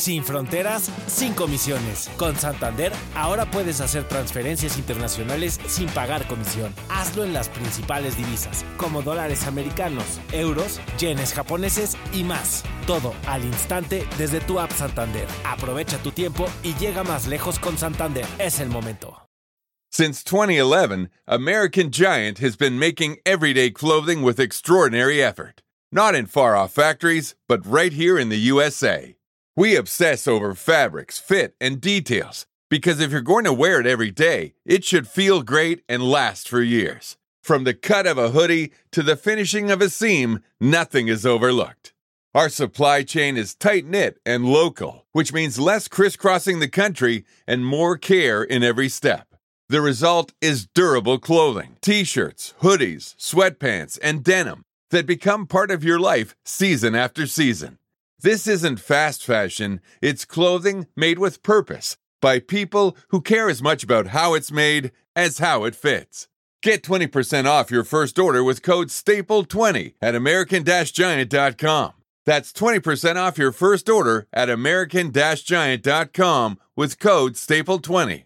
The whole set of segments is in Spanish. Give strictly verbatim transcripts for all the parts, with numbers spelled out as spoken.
Sin fronteras, sin comisiones. Con Santander, ahora puedes hacer transferencias internacionales sin pagar comisión. Hazlo en las principales divisas, como dólares americanos, euros, yenes japoneses y más. Todo al instante desde tu app Santander. Aprovecha tu tiempo y llega más lejos con Santander. Es el momento. Since twenty eleven, American Giant has been making everyday clothing with extraordinary effort. Not in far-off factories, but right here in the U S A. We obsess over fabrics, fit, and details, because if you're going to wear it every day, it should feel great and last for years. From the cut of a hoodie to the finishing of a seam, nothing is overlooked. Our supply chain is tight-knit and local, which means less crisscrossing the country and more care in every step. The result is durable clothing, t-shirts, hoodies, sweatpants, and denim that become part of your life season after season. This isn't fast fashion, it's clothing made with purpose by people who care as much about how it's made as how it fits. Get twenty percent off your first order with code staple twenty at american giant dot com. That's twenty percent off your first order at american giant dot com with code staple twenty.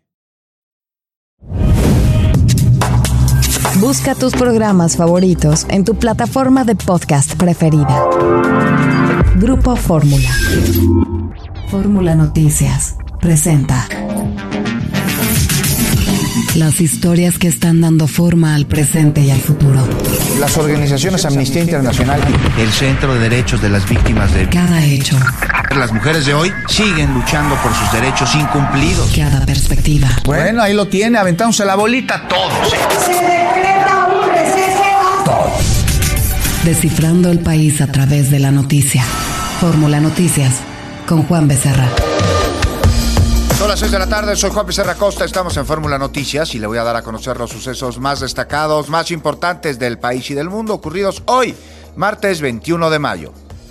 Busca tus programas favoritos en tu plataforma de podcast preferida. Grupo Fórmula. Fórmula Noticias presenta las historias que están dando forma al presente y al futuro. Las organizaciones Amnistía Internacional, el Centro de Derechos de las Víctimas de... Cada hecho. Las mujeres de hoy siguen luchando por sus derechos incumplidos. Cada perspectiva. Bueno, ahí lo tiene, aventándose la bolita todos. Se decreta un receso. Todos. Descifrando el país a través de la noticia. Fórmula Noticias con Juan Becerra. Son las seis de la tarde, soy Juan Becerra Costa, estamos en Fórmula Noticias y le voy a dar a conocer los sucesos más destacados, más importantes del país y del mundo ocurridos hoy, martes veintiuno de mayo.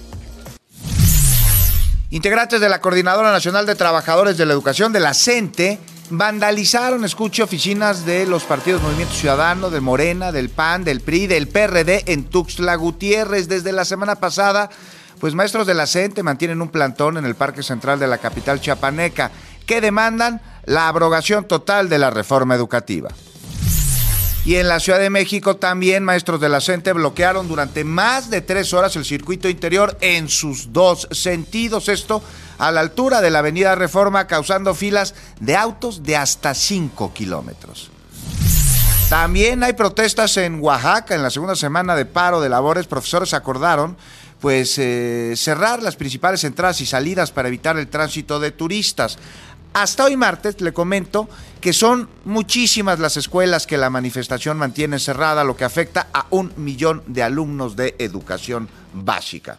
Integrantes de la Coordinadora Nacional de Trabajadores de la Educación, de la CENTE, vandalizaron, escuche, oficinas de los partidos Movimiento Ciudadano, de Morena, del P A N, del P R I, del P R D en Tuxtla Gutiérrez. Desde la semana pasada, pues maestros de la CENTE mantienen un plantón en el Parque Central de la capital chiapaneca, que demandan la abrogación total de la reforma educativa. Y en la Ciudad de México también maestros de la CENTE bloquearon durante más de tres horas el circuito interior en sus dos sentidos. Esto a la altura de la avenida Reforma, causando filas de autos de hasta cinco kilómetros. También hay protestas en Oaxaca. En la segunda semana de paro de labores, profesores acordaron pues eh, cerrar las principales entradas y salidas para evitar el tránsito de turistas. Hasta hoy martes le comento que son muchísimas las escuelas que la manifestación mantiene cerrada, lo que afecta a un millón de alumnos de educación básica.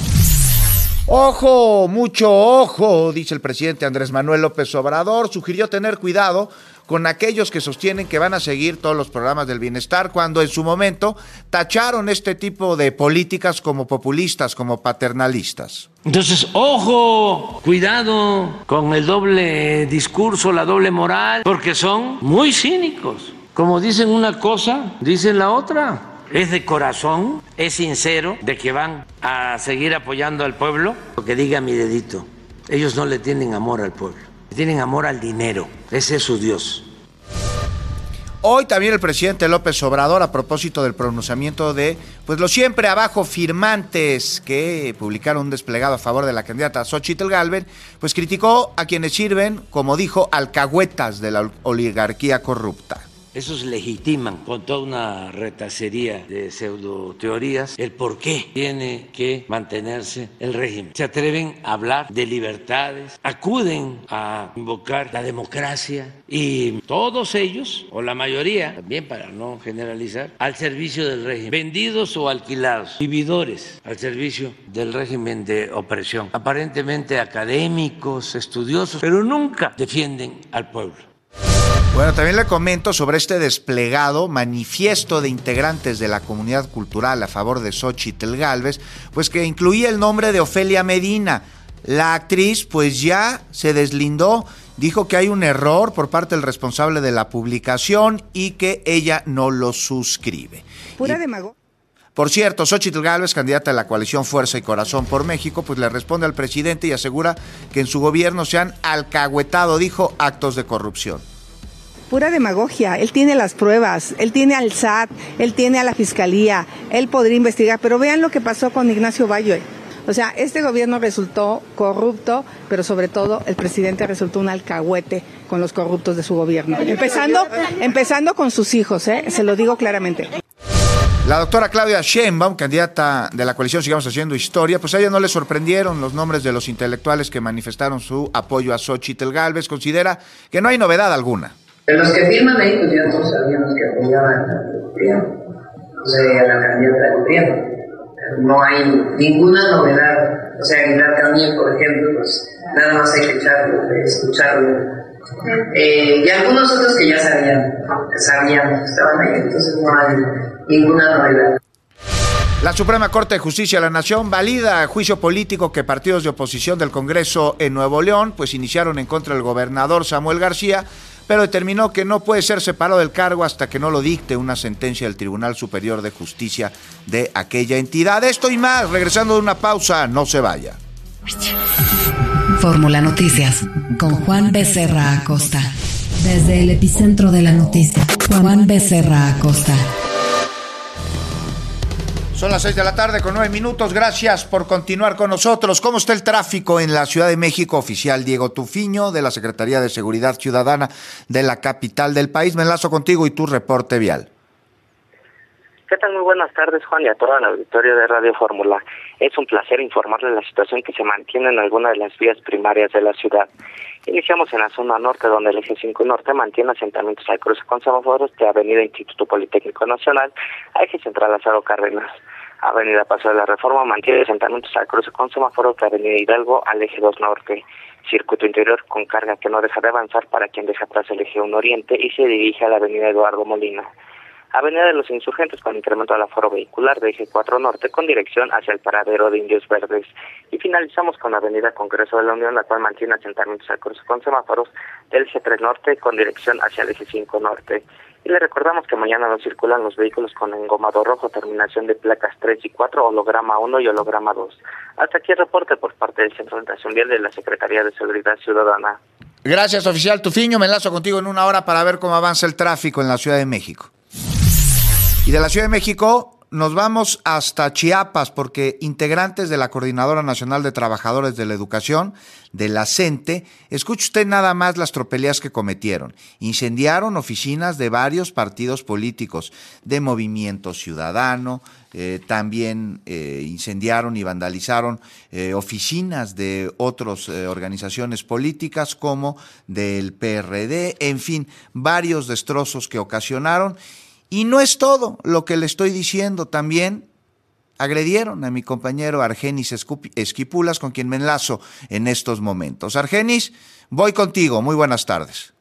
Ojo, mucho ojo, dice el presidente Andrés Manuel López Obrador. Sugirió tener cuidado con aquellos que sostienen que van a seguir todos los programas del bienestar, cuando en su momento tacharon este tipo de políticas como populistas, como paternalistas. Entonces, ojo, cuidado con el doble discurso, la doble moral, porque son muy cínicos. Como dicen una cosa, dicen la otra. Es de corazón, es sincero de que van a seguir apoyando al pueblo. Lo que diga mi dedito, ellos no le tienen amor al pueblo, le tienen amor al dinero, ese es su Dios. Hoy también el presidente López Obrador, a propósito del pronunciamiento de pues los siempre abajo firmantes que publicaron un desplegado a favor de la candidata Xóchitl Gálvez, pues criticó a quienes sirven, como dijo, alcahuetas de la oligarquía corrupta. Esos legitiman con toda una retacería de pseudoteorías el por qué tiene que mantenerse el régimen. Se atreven a hablar de libertades, acuden a invocar la democracia y todos ellos, o la mayoría, también para no generalizar, al servicio del régimen, vendidos o alquilados, vividores al servicio del régimen de opresión, aparentemente académicos, estudiosos, pero nunca defienden al pueblo. Bueno, también le comento sobre este desplegado manifiesto de integrantes de la comunidad cultural a favor de Xóchitl Gálvez, pues que incluía el nombre de Ofelia Medina. La actriz pues ya se deslindó, dijo que hay un error por parte del responsable de la publicación y que ella no lo suscribe. Pura demagogia. Por cierto, Xóchitl Gálvez, candidata de la coalición Fuerza y Corazón por México, pues le responde al presidente y asegura que en su gobierno se han alcahuetado, dijo, actos de corrupción. Pura demagogia, él tiene las pruebas, él tiene al S A T, él tiene a la Fiscalía, él podría investigar, pero vean lo que pasó con Ignacio Valle. O sea, este gobierno resultó corrupto, pero sobre todo el presidente resultó un alcahuete con los corruptos de su gobierno. Empezando, empezando con sus hijos, ¿eh? Se lo digo claramente. La doctora Claudia Sheinbaum, candidata de la coalición Sigamos Haciendo Historia, pues a ella no le sorprendieron los nombres de los intelectuales que manifestaron su apoyo a Xóchitl Gálvez. Considera que no hay novedad alguna. De los que firman ahí, pues ya todos sabíamos que apoyaban al gobierno, o sea, a la candidata del gobierno. No hay ninguna novedad. O sea, Aguilar Camín, por ejemplo, pues nada más hay que echarlo, escucharlo. Eh, y algunos otros que ya sabían, sabían que estaban ahí, entonces no hay ninguna novedad. La Suprema Corte de Justicia de la Nación valida juicio político que partidos de oposición del Congreso en Nuevo León pues iniciaron en contra del gobernador Samuel García, pero determinó que no puede ser separado del cargo hasta que no lo dicte una sentencia del Tribunal Superior de Justicia de aquella entidad. Esto y más, regresando de una pausa, no se vaya. Fórmula Noticias, con Juan Becerra Acosta. Desde el epicentro de la noticia, Juan Becerra Acosta. Son las seis de la tarde con nueve minutos. Gracias por continuar con nosotros. ¿Cómo está el tráfico en la Ciudad de México? Oficial Diego Tufiño, de la Secretaría de Seguridad Ciudadana de la capital del país. Me enlazo contigo y tu reporte vial. ¿Qué tal? Muy buenas tardes, Juan, y a toda la auditorio de Radio Fórmula. Es un placer informarles de la situación que se mantiene en algunas de las vías primarias de la ciudad. Iniciamos en la zona norte, donde el eje cinco Norte mantiene asentamientos al cruce con semáforos de Avenida Instituto Politécnico Nacional a eje central Lázaro Cárdenas. Avenida Paso de la Reforma mantiene asentamientos al cruce con semáforos de Avenida Hidalgo al eje dos Norte. Circuito interior con carga que no deja de avanzar para quien deja atrás el eje uno Oriente y se dirige a la Avenida Eduardo Molina. Avenida de los Insurgentes con incremento del aforo vehicular de eje cuatro Norte con dirección hacia el paradero de Indios Verdes. Y finalizamos con la Avenida Congreso de la Unión, la cual mantiene asentamientos al cruce con semáforos del eje tres Norte con dirección hacia el eje cinco Norte. Y le recordamos que mañana no circulan los vehículos con engomado rojo, terminación de placas tres y cuatro, holograma uno y holograma dos. Hasta aquí el reporte por parte del Centro de Orientación Vial de la Secretaría de Seguridad Ciudadana. Gracias, oficial Tufiño. Me enlazo contigo en una hora para ver cómo avanza el tráfico en la Ciudad de México. Y de la Ciudad de México nos vamos hasta Chiapas porque integrantes de la Coordinadora Nacional de Trabajadores de la Educación, de la CENTE, escuche usted nada más las tropelías que cometieron. Incendiaron oficinas de varios partidos políticos, de Movimiento Ciudadano, eh, también eh, incendiaron y vandalizaron eh, oficinas de otras eh, organizaciones políticas como del P R D, en fin, varios destrozos que ocasionaron. Y no es todo lo que le estoy diciendo, también agredieron a mi compañero Argenis Esquipulas, con quien me enlazo en estos momentos. Argenis, voy contigo, muy buenas tardes.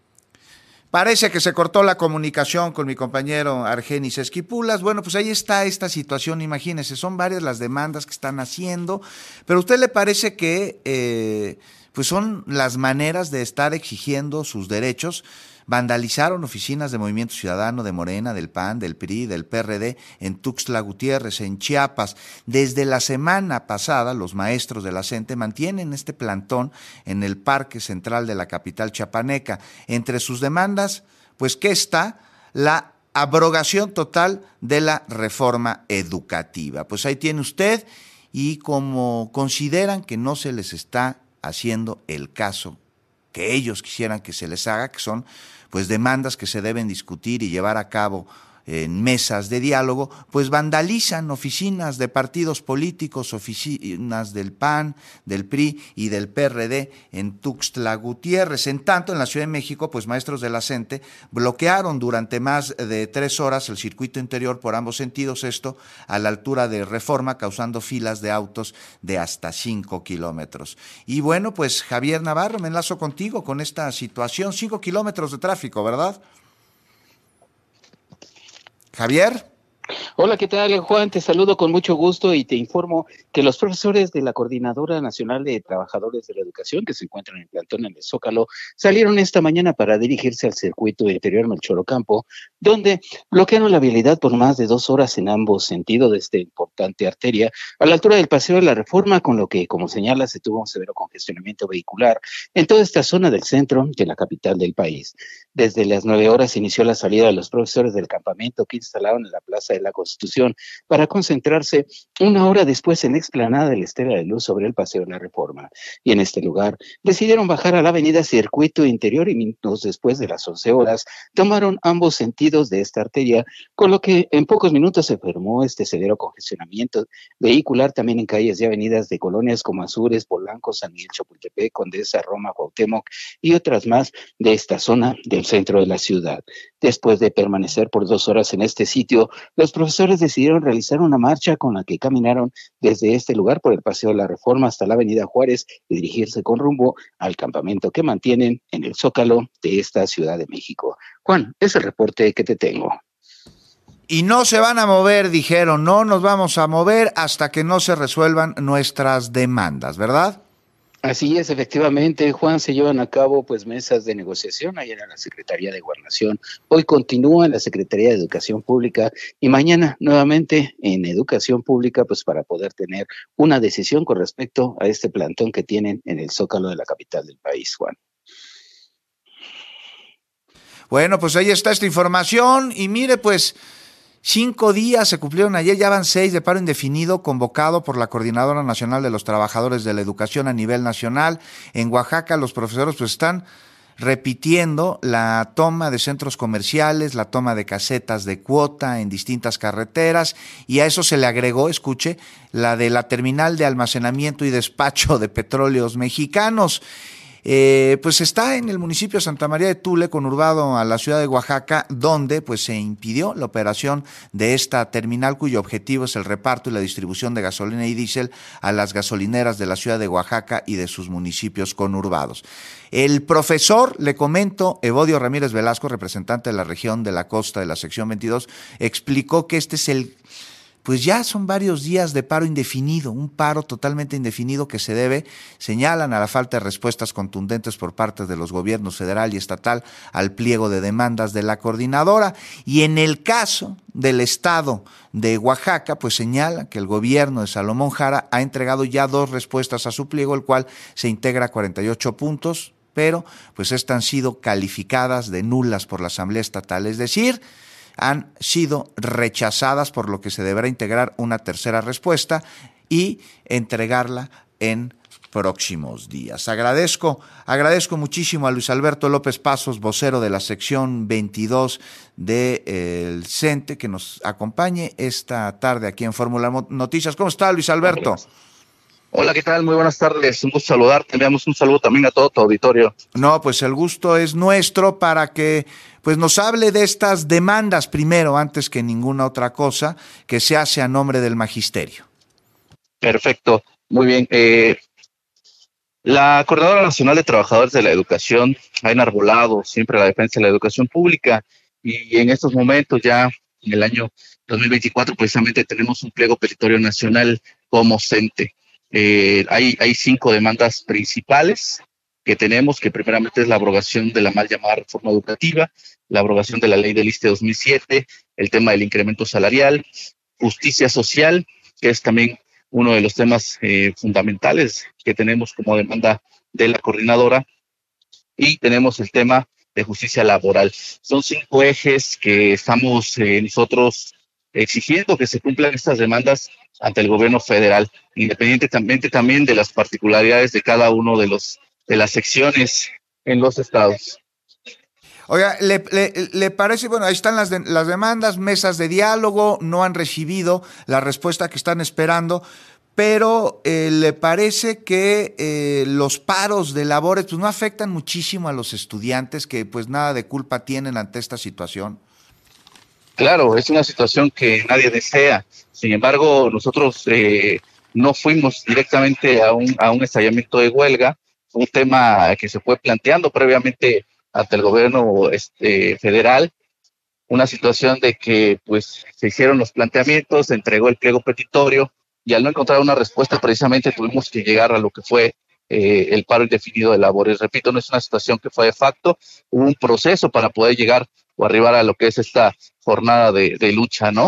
Parece que se cortó la comunicación con mi compañero Argenis Esquipulas. Bueno, pues ahí está esta situación, imagínense, son varias las demandas que están haciendo, pero ¿a usted le parece que eh, pues son las maneras de estar exigiendo sus derechos? Vandalizaron oficinas de Movimiento Ciudadano, de Morena, del P A N, del P R I, del P R D, en Tuxtla Gutiérrez, en Chiapas. Desde la semana pasada, los maestros de la CENTE mantienen este plantón en el Parque Central de la capital chiapaneca. Entre sus demandas, pues, ¿qué está? La abrogación total de la reforma educativa. Pues ahí tiene usted, y como consideran que no se les está haciendo el caso que ellos quisieran que se les haga, que son pues demandas que se deben discutir y llevar a cabo en mesas de diálogo, pues vandalizan oficinas de partidos políticos, oficinas del P A N, del P R I y del P R D en Tuxtla Gutiérrez. En tanto, en la Ciudad de México, pues maestros de la CENTE bloquearon durante más de tres horas el circuito interior por ambos sentidos, esto a la altura de Reforma, causando filas de autos de hasta cinco kilómetros. Y bueno, pues Javier Navarro, me enlazo contigo con esta situación, cinco kilómetros de tráfico, ¿verdad? Javier. Hola, ¿qué tal, Juan? Te saludo con mucho gusto y te informo que los profesores de la Coordinadora Nacional de Trabajadores de la Educación, que se encuentran en plantón en el Zócalo, salieron esta mañana para dirigirse al circuito interior Melchor Ocampo, donde bloquearon la vialidad por más de dos horas en ambos sentidos de esta importante arteria, a la altura del Paseo de la Reforma, con lo que, como señala, se tuvo un severo congestionamiento vehicular en toda esta zona del centro de la capital del país. Desde las nueve horas inició la salida de los profesores del campamento que instalaron en la Plaza de la Constitución para concentrarse una hora después en la explanada de la Estela de Luz sobre el Paseo de la Reforma. Y en este lugar decidieron bajar a la avenida Circuito Interior y minutos después de las once horas tomaron ambos sentidos de esta arteria, con lo que en pocos minutos se formó este severo congestionamiento vehicular también en calles y avenidas de colonias como Azures, Polanco, San Miguel, Chapultepec, Condesa, Roma, Cuauhtémoc y otras más de esta zona del centro de la ciudad. Después de permanecer por dos horas en este sitio, los profesores decidieron realizar una marcha con la que caminaron desde este lugar por el Paseo de la Reforma hasta la Avenida Juárez y dirigirse con rumbo al campamento que mantienen en el Zócalo de esta Ciudad de México. Juan, es el reporte que te tengo. Y no se van a mover, dijeron, no nos vamos a mover hasta que no se resuelvan nuestras demandas, ¿verdad? Así es, efectivamente, Juan, se llevan a cabo pues mesas de negociación ayer en la Secretaría de Gobernación, hoy continúa en la Secretaría de Educación Pública y mañana nuevamente en Educación Pública pues para poder tener una decisión con respecto a este plantón que tienen en el Zócalo de la capital del país, Juan. Bueno, pues ahí está esta información y mire pues... Cinco días se cumplieron ayer, ya van seis de paro indefinido convocado por la Coordinadora Nacional de los Trabajadores de la Educación a nivel nacional. En Oaxaca los profesores pues están repitiendo la toma de centros comerciales, la toma de casetas de cuota en distintas carreteras y a eso se le agregó, escuche, la de la terminal de almacenamiento y despacho de petróleos mexicanos. Eh, pues está en el municipio de Santa María de Tule, conurbado a la ciudad de Oaxaca, donde pues se impidió la operación de esta terminal cuyo objetivo es el reparto y la distribución de gasolina y diésel a las gasolineras de la ciudad de Oaxaca y de sus municipios conurbados. El profesor, le comento, Evodio Ramírez Velasco, representante de la región de la costa de la sección veintidós, explicó que este es el... Pues ya son varios días de paro indefinido, un paro totalmente indefinido que se debe, señalan, a la falta de respuestas contundentes por parte de los gobiernos federal y estatal al pliego de demandas de la coordinadora. Y en el caso del estado de Oaxaca, pues señala que el gobierno de Salomón Jara ha entregado ya dos respuestas a su pliego, el cual se integra a cuarenta y ocho puntos, pero pues estas han sido calificadas de nulas por la Asamblea Estatal, es decir, han sido rechazadas, por lo que se deberá integrar una tercera respuesta y entregarla en próximos días. Agradezco, agradezco muchísimo a Luis Alberto López Pasos, vocero de la sección veintidós del CENTE, que nos acompañe esta tarde aquí en Fórmula Noticias. ¿Cómo está, Luis Alberto? Hola, ¿qué tal? Muy buenas tardes. Un gusto saludarte. Enviamos un saludo también a todo tu auditorio. No, pues el gusto es nuestro para que pues nos hable de estas demandas primero, antes que ninguna otra cosa, que se hace a nombre del magisterio. Perfecto. Muy bien. Eh, la Coordinadora Nacional de Trabajadores de la Educación ha enarbolado siempre la defensa de la educación pública y en estos momentos ya en el año dos mil veinticuatro precisamente tenemos un pliego petitorio nacional como CENTE. Eh, hay, hay cinco demandas principales que tenemos, que primeramente es la abrogación de la mal llamada reforma educativa, la abrogación de la ley del ISSSTE dos mil siete, el tema del incremento salarial, justicia social, que es también uno de los temas eh, fundamentales que tenemos como demanda de la coordinadora, y tenemos el tema de justicia laboral. Son cinco ejes que estamos eh, nosotros exigiendo que se cumplan estas demandas ante el gobierno federal, independientemente también de las particularidades de cada uno de los de las secciones en los estados. Oiga, ¿le, le, le parece? Bueno, ahí están las, de, las demandas, mesas de diálogo, no han recibido la respuesta que están esperando, pero eh, ¿le parece que eh, los paros de labores pues no afectan muchísimo a los estudiantes que pues nada de culpa tienen ante esta situación? Claro, es una situación que nadie desea. Sin embargo, nosotros eh, no fuimos directamente a un, a un estallamiento de huelga, un tema que se fue planteando previamente ante el gobierno este, federal, una situación de que pues se hicieron los planteamientos, se entregó el pliego petitorio y al no encontrar una respuesta precisamente tuvimos que llegar a lo que fue eh, el paro indefinido de labores. Repito, no es una situación que fue de facto, hubo un proceso para poder llegar o arribar a lo que es esta jornada de, de lucha, ¿no?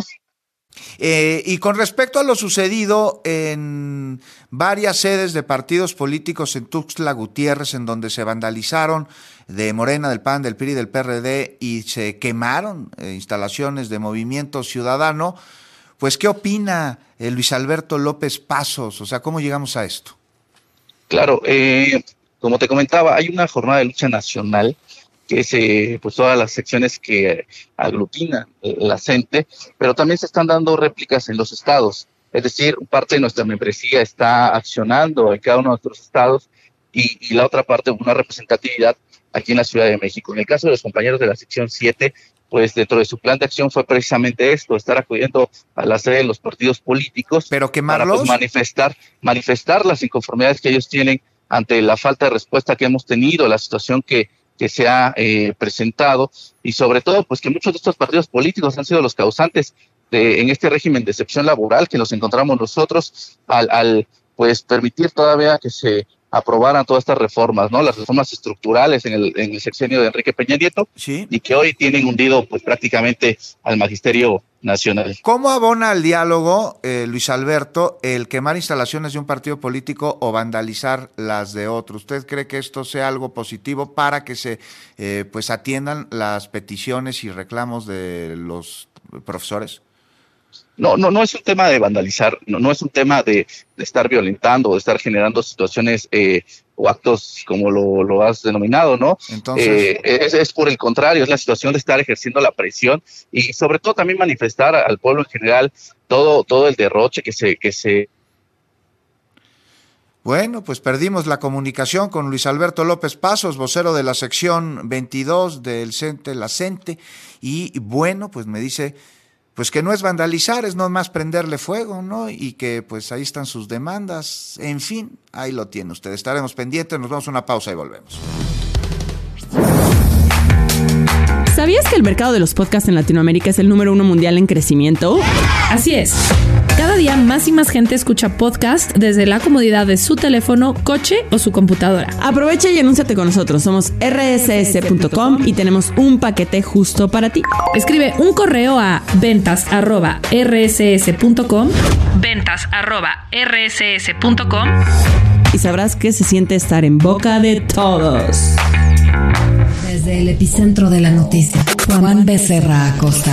Eh, y con respecto a lo sucedido en varias sedes de partidos políticos en Tuxtla Gutiérrez, en donde se vandalizaron de Morena, del P A N, del P R I, del P R D y se quemaron eh, instalaciones de Movimiento Ciudadano, pues ¿qué opina eh, Luis Alberto López Pasos? O sea, ¿cómo llegamos a esto? Claro, eh, como te comentaba, hay una jornada de lucha nacional que es eh, pues todas las secciones que aglutina eh, la CENTE, pero también se están dando réplicas en los estados, es decir, parte de nuestra membresía está accionando en cada uno de nuestros estados y, y la otra parte una representatividad aquí en la Ciudad de México. En el caso de los compañeros de la sección siete, pues dentro de su plan de acción fue precisamente esto, estar acudiendo a la sede de los partidos políticos. ¿Pero quemarlos? Para pues, manifestar, manifestar las inconformidades que ellos tienen ante la falta de respuesta que hemos tenido, la situación que que se ha eh, presentado y sobre todo pues que muchos de estos partidos políticos han sido los causantes de, en este régimen de excepción laboral que nos encontramos nosotros al, al pues permitir todavía que se aprobaran todas estas reformas, ¿no? Las reformas estructurales en el, en el sexenio de Enrique Peña Nieto, ¿sí? Y que hoy tienen hundido pues prácticamente al magisterio nacional. ¿Cómo abona al diálogo, eh, Luis Alberto, el quemar instalaciones de un partido político o vandalizar las de otro? ¿Usted cree que esto sea algo positivo para que se eh, pues atiendan las peticiones y reclamos de los profesores? No, no, no es un tema de vandalizar, no, no es un tema de, de estar violentando o de estar generando situaciones eh, o actos como lo, lo has denominado, ¿no? Entonces, eh, es, es por el contrario, es la situación de estar ejerciendo la presión y sobre todo también manifestar al pueblo en general todo, todo el derroche que se, que se Bueno, pues perdimos la comunicación con Luis Alberto López Pasos, vocero de la sección veintidós del CENTE, la CENTE, y bueno, pues me dice pues que no es vandalizar, es nomás prenderle fuego, ¿no? Y que pues ahí están sus demandas, en fin, ahí lo tiene usted. Estaremos pendientes, nos vamos a una pausa y volvemos. ¿Sabías que el mercado de los podcasts en Latinoamérica es el número uno mundial en crecimiento? Así es. Cada día más y más gente escucha podcast desde la comodidad de su teléfono, coche o su computadora. Aprovecha y anúnciate con nosotros. Somos erre ese ese punto com y tenemos un paquete justo para ti. Escribe un correo a ventas arroba erre ese ese punto com, ventas arroba erre ese ese punto com y sabrás que se siente estar en boca de todos. Desde el epicentro de la noticia, Juan Becerra Acosta.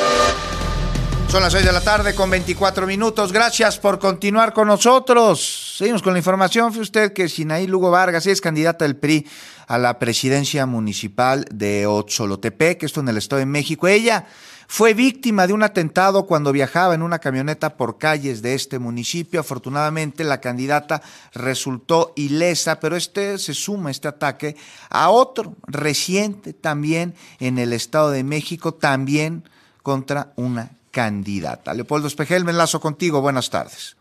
Son las seis de la tarde con veinticuatro minutos. Gracias por continuar con nosotros. Seguimos con la información. Fue usted que Sinaí Lugo Vargas es candidata del P R I a la presidencia municipal de Otzolotepec, esto en el Estado de México. Ella fue víctima de un atentado cuando viajaba en una camioneta por calles de este municipio. Afortunadamente la candidata resultó ilesa, pero este se suma este ataque a otro reciente también en el Estado de México, también contra una candidata. Leopoldo Espejel, me enlazo contigo. Buenas tardes.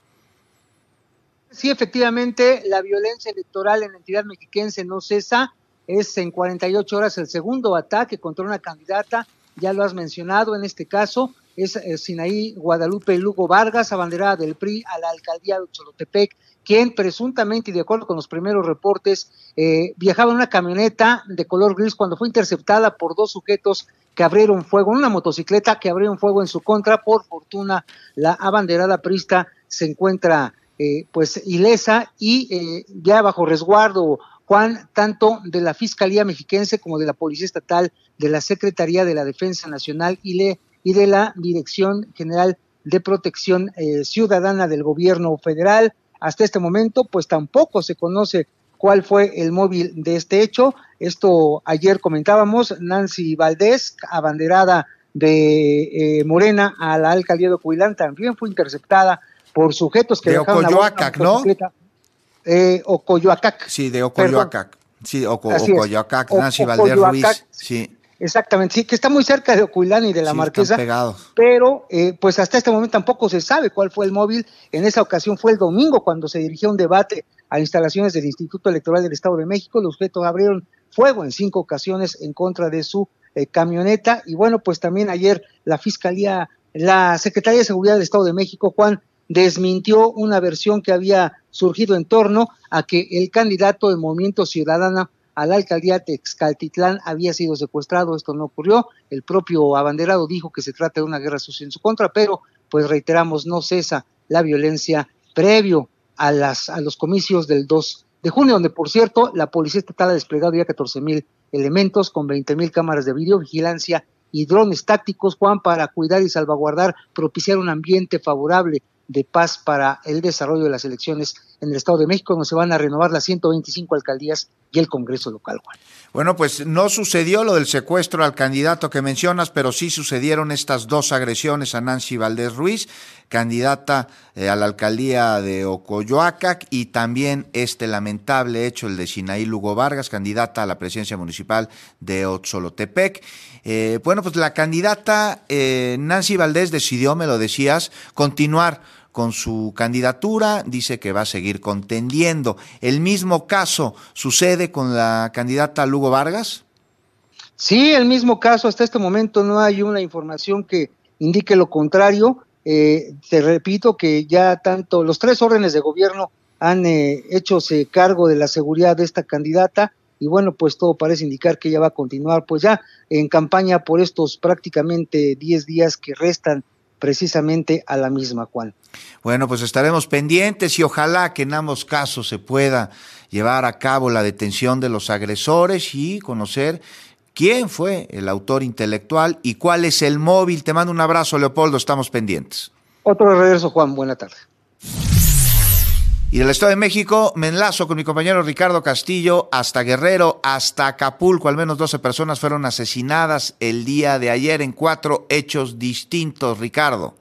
Sí, efectivamente, la violencia electoral en la entidad mexiquense no cesa. Es en cuarenta y ocho horas el segundo ataque contra una candidata. Ya lo has mencionado, en este caso es eh, Sinaí Guadalupe Lugo Vargas, abanderada del P R I a la alcaldía de Otzolotepec, quien presuntamente, y de acuerdo con los primeros reportes, eh, viajaba en una camioneta de color gris cuando fue interceptada por dos sujetos que abrieron fuego, en una motocicleta que abrieron fuego en su contra. Por fortuna, la abanderada priista se encuentra eh, pues ilesa y eh, ya bajo resguardo, Juan, tanto de la Fiscalía Mexiquense como de la Policía Estatal, de la Secretaría de la Defensa Nacional y, le, y de la Dirección General de Protección eh, Ciudadana del Gobierno Federal. Hasta este momento, pues tampoco se conoce cuál fue el móvil de este hecho. Esto ayer comentábamos, Nancy Valdés, abanderada de eh, Morena a la alcaldía de Ocotlán, también fue interceptada por sujetos que de dejaron Ocoyoacac, ¿no? Eh, Ocoyoacac. Sí, de Ocoyoacac. Sí, Oco, Ocoyoacac, es. Nancy Valdés Ruiz. Sí. Exactamente, sí, que está muy cerca de Ocotlán y de la sí, Marquesa, pegados. Pero eh, pues hasta este momento tampoco se sabe cuál fue el móvil. En esa ocasión fue el domingo cuando se dirigió un debate a instalaciones del Instituto Electoral del Estado de México. Los sujetos abrieron fuego en cinco ocasiones en contra de su eh, camioneta. Y bueno, pues también ayer la Fiscalía, la Secretaría de Seguridad del Estado de México, Juan, desmintió una versión que había surgido en torno a que el candidato de Movimiento Ciudadano a la alcaldía de Texcaltitlán había sido secuestrado. Esto no ocurrió. El propio abanderado dijo que se trata de una guerra sucia en su contra, pero pues reiteramos, no cesa la violencia previo a las a los comicios del dos de junio, donde por cierto la Policía Estatal ha desplegado ya catorce mil elementos con veinte mil cámaras de videovigilancia y drones tácticos, Juan, para cuidar y salvaguardar, propiciar un ambiente favorable de paz para el desarrollo de las elecciones en el Estado de México, donde se van a renovar las ciento veinticinco alcaldías y el Congreso local, Juan. Bueno, pues no sucedió lo del secuestro al candidato que mencionas, pero sí sucedieron estas dos agresiones a Nancy Valdés Ruiz, candidata eh, a la alcaldía de Ocoyoacac, y también este lamentable hecho, el de Sinaí Lugo Vargas, candidata a la presidencia municipal de Otzolotepec. Eh, bueno, pues la candidata eh, Nancy Valdés decidió, me lo decías, continuar con su candidatura, dice que va a seguir contendiendo. ¿El mismo caso sucede con la candidata Lugo Vargas? Sí, el mismo caso. Hasta este momento no hay una información que indique lo contrario. Eh, te repito que ya tanto los tres órdenes de gobierno han eh, hechose cargo de la seguridad de esta candidata, y bueno, pues todo parece indicar que ella va a continuar pues ya en campaña por estos prácticamente diez días que restan precisamente a la misma, Juan. Bueno, pues estaremos pendientes y ojalá que en ambos casos se pueda llevar a cabo la detención de los agresores y conocer quién fue el autor intelectual y cuál es el móvil. Te mando un abrazo, Leopoldo, estamos pendientes. Otro regreso, Juan, buena tarde. Y del Estado de México me enlazo con mi compañero Ricardo Castillo hasta Guerrero, hasta Acapulco. Al menos doce personas fueron asesinadas el día de ayer en cuatro hechos distintos. Ricardo.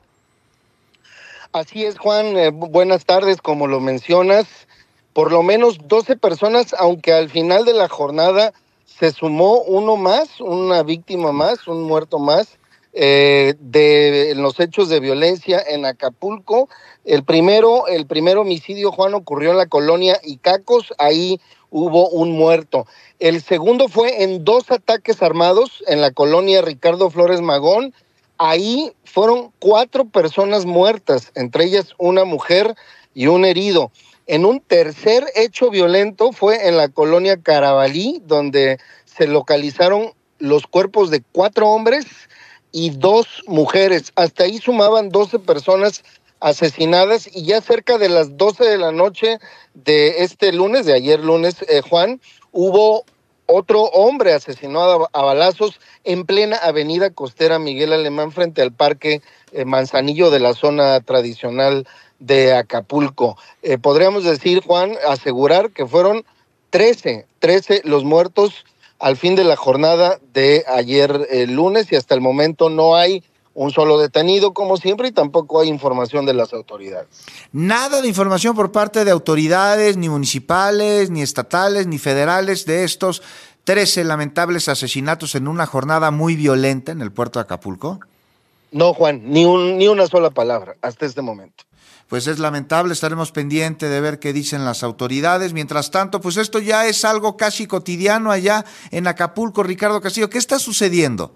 Así es, Juan. Eh, buenas tardes, como lo mencionas. Por lo menos doce personas, aunque al final de la jornada se sumó uno más, una víctima más, un muerto más, eh, de los hechos de violencia en Acapulco. El primero, el primer homicidio, Juan, ocurrió en la colonia Icacos, ahí hubo un muerto. El segundo fue en dos ataques armados en la colonia Ricardo Flores Magón. Ahí fueron cuatro personas muertas, entre ellas una mujer y un herido. En un tercer hecho violento fue en la colonia Carabalí, donde se localizaron los cuerpos de cuatro hombres y dos mujeres. Hasta ahí sumaban doce personas asesinadas, y ya cerca de las doce de la noche de este lunes, de ayer lunes, eh, Juan, hubo otro hombre asesinado a, a balazos en plena avenida costera Miguel Alemán frente al parque eh, Manzanillo de la zona tradicional de Acapulco. Eh, podríamos decir, Juan, asegurar que fueron trece, trece los muertos al fin de la jornada de ayer eh, lunes, y hasta el momento no hay un solo detenido, como siempre, y tampoco hay información de las autoridades. Nada de información por parte de autoridades, ni municipales, ni estatales, ni federales, de estos trece lamentables asesinatos en una jornada muy violenta en el puerto de Acapulco. No, Juan, ni, un, ni una sola palabra hasta este momento. Pues es lamentable, estaremos pendientes de ver qué dicen las autoridades. Mientras tanto, pues esto ya es algo casi cotidiano allá en Acapulco. Ricardo Castillo, ¿qué está sucediendo?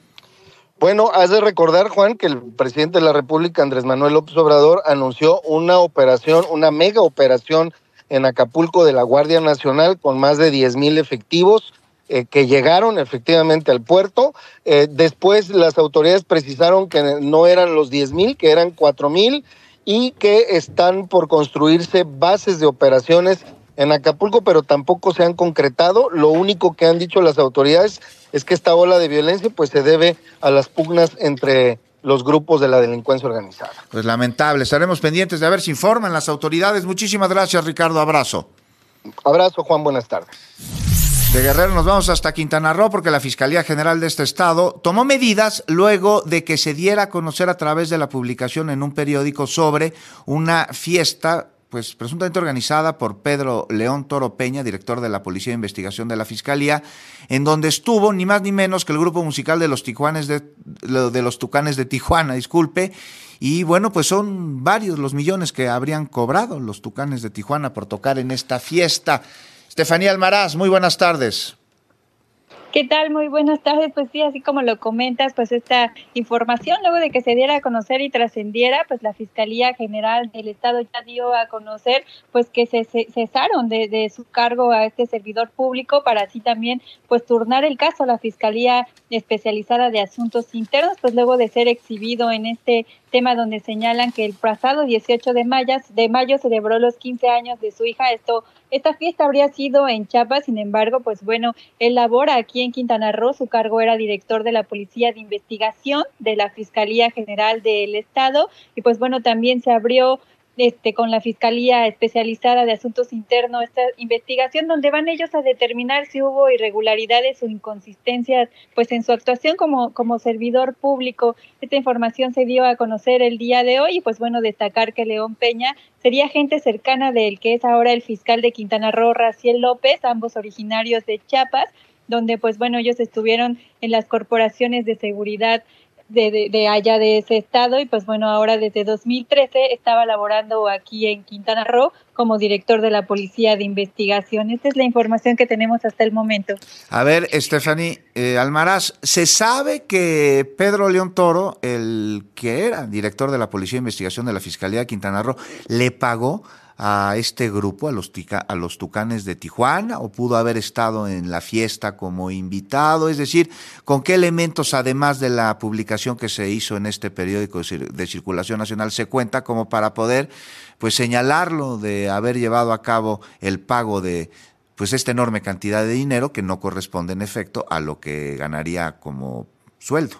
Bueno, has de recordar, Juan, que el presidente de la República, Andrés Manuel López Obrador, anunció una operación, una mega operación en Acapulco de la Guardia Nacional con más de diez mil efectivos eh, que llegaron efectivamente al puerto. Eh, después las autoridades precisaron que no eran los diez mil, que eran cuatro mil, y que están por construirse bases de operaciones en Acapulco, pero tampoco se han concretado. Lo único que han dicho las autoridades es que esta ola de violencia pues se debe a las pugnas entre los grupos de la delincuencia organizada. Pues lamentable, estaremos pendientes de ver si informan las autoridades. Muchísimas gracias, Ricardo, abrazo. Abrazo, Juan, buenas tardes. De Guerrero nos vamos hasta Quintana Roo porque la Fiscalía General de este estado tomó medidas luego de que se diera a conocer a través de la publicación en un periódico sobre una fiesta pues presuntamente organizada por Pedro León Toro Peña, director de la Policía de Investigación de la Fiscalía, en donde estuvo ni más ni menos que el grupo musical de los Tijuanes de, de los Tucanes de Tijuana, disculpe, y bueno, pues son varios los millones que habrían cobrado los Tucanes de Tijuana por tocar en esta fiesta. Estefanía Almaraz, muy buenas tardes. ¿Qué tal? Muy buenas tardes. Pues sí, así como lo comentas, pues esta información, luego de que se diera a conocer y trascendiera, pues la Fiscalía General del Estado ya dio a conocer pues que se, se cesaron de, de su cargo a este servidor público para así también pues turnar el caso a la Fiscalía Especializada de Asuntos Internos, pues luego de ser exhibido en este tema donde señalan que el pasado dieciocho de mayo, de mayo celebró los quince años de su hija. Esto, esta fiesta habría sido en Chiapas, sin embargo, pues bueno, él labora aquí en Quintana Roo, su cargo era director de la Policía de Investigación de la Fiscalía General del Estado, y pues bueno, también se abrió Este, con la Fiscalía Especializada de Asuntos Internos, esta investigación donde van ellos a determinar si hubo irregularidades o inconsistencias pues en su actuación como, como servidor público. Esta información se dio a conocer el día de hoy y pues bueno, destacar que León Peña sería gente cercana del que es ahora el fiscal de Quintana Roo, Raciel López, ambos originarios de Chiapas, donde pues bueno, ellos estuvieron en las corporaciones de seguridad De, de, de allá de ese estado y pues bueno, ahora desde dos mil trece estaba laborando aquí en Quintana Roo como director de la Policía de Investigación. Esta es la información que tenemos hasta el momento. A ver, Stephanie eh, Almaraz, se sabe que Pedro León Toro, el que era director de la Policía de Investigación de la Fiscalía de Quintana Roo, le pagó a este grupo, a los, tica, a los Tucanes de Tijuana, o pudo haber estado en la fiesta como invitado, es decir, ¿con qué elementos, además de la publicación que se hizo en este periódico de circulación nacional, se cuenta como para poder pues señalarlo de haber llevado a cabo el pago de pues esta enorme cantidad de dinero que no corresponde en efecto a lo que ganaría como sueldo?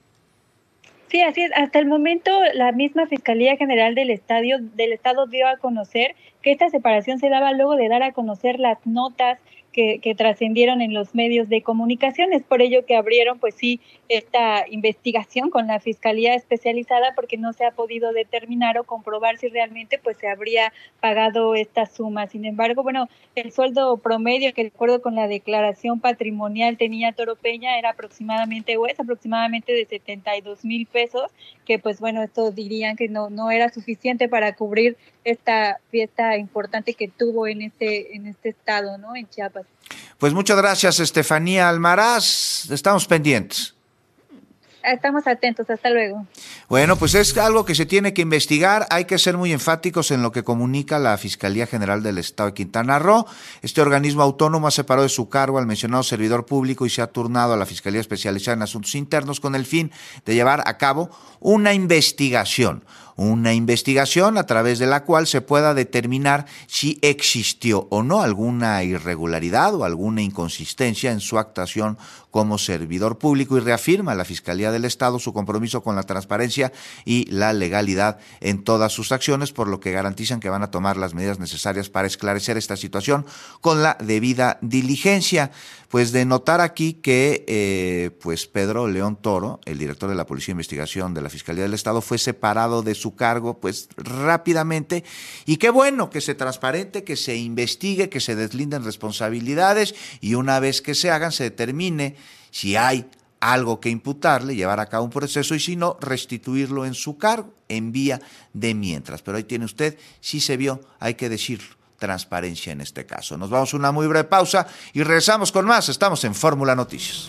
Sí, así es. Hasta el momento, la misma Fiscalía General del Estadio, del Estado dio a conocer que esta separación se daba luego de dar a conocer las notas que, que trascendieron en los medios de comunicación. Es por ello que abrieron, pues sí, esta investigación con la Fiscalía Especializada, porque no se ha podido determinar o comprobar si realmente pues se habría pagado esta suma. Sin embargo, bueno, el sueldo promedio, que de acuerdo con la declaración patrimonial tenía Toro Peña, era aproximadamente, o es aproximadamente de setenta y dos mil pesos, que pues bueno, estos dirían que no, no era suficiente para cubrir esta fiesta importante que tuvo en este, en este estado, ¿no? En Chiapas. Pues muchas gracias, Estefanía Almaraz. Estamos pendientes. Estamos atentos, hasta luego. Bueno, pues es algo que se tiene que investigar, hay que ser muy enfáticos en lo que comunica la Fiscalía General del Estado de Quintana Roo. Este organismo autónomo ha separado de su cargo al mencionado servidor público y se ha turnado a la Fiscalía Especializada en Asuntos Internos con el fin de llevar a cabo una investigación. Una investigación a través de la cual se pueda determinar si existió o no alguna irregularidad o alguna inconsistencia en su actuación como servidor público, y reafirma la Fiscalía del Estado su compromiso con la transparencia y la legalidad en todas sus acciones, por lo que garantizan que van a tomar las medidas necesarias para esclarecer esta situación con la debida diligencia. Pues de notar aquí que eh, pues Pedro León Toro, el director de la Policía de Investigación de la Fiscalía del Estado, fue separado de su cargo pues rápidamente, y qué bueno que se transparente, que se investigue, que se deslinden responsabilidades y una vez que se hagan se determine si hay algo que imputarle, llevar a cabo un proceso y si no, restituirlo en su cargo en vía de mientras. Pero ahí tiene usted, si se vio, hay que decirlo, transparencia en este caso. Nos vamos a una muy breve pausa y regresamos con más. Estamos en Fórmula Noticias.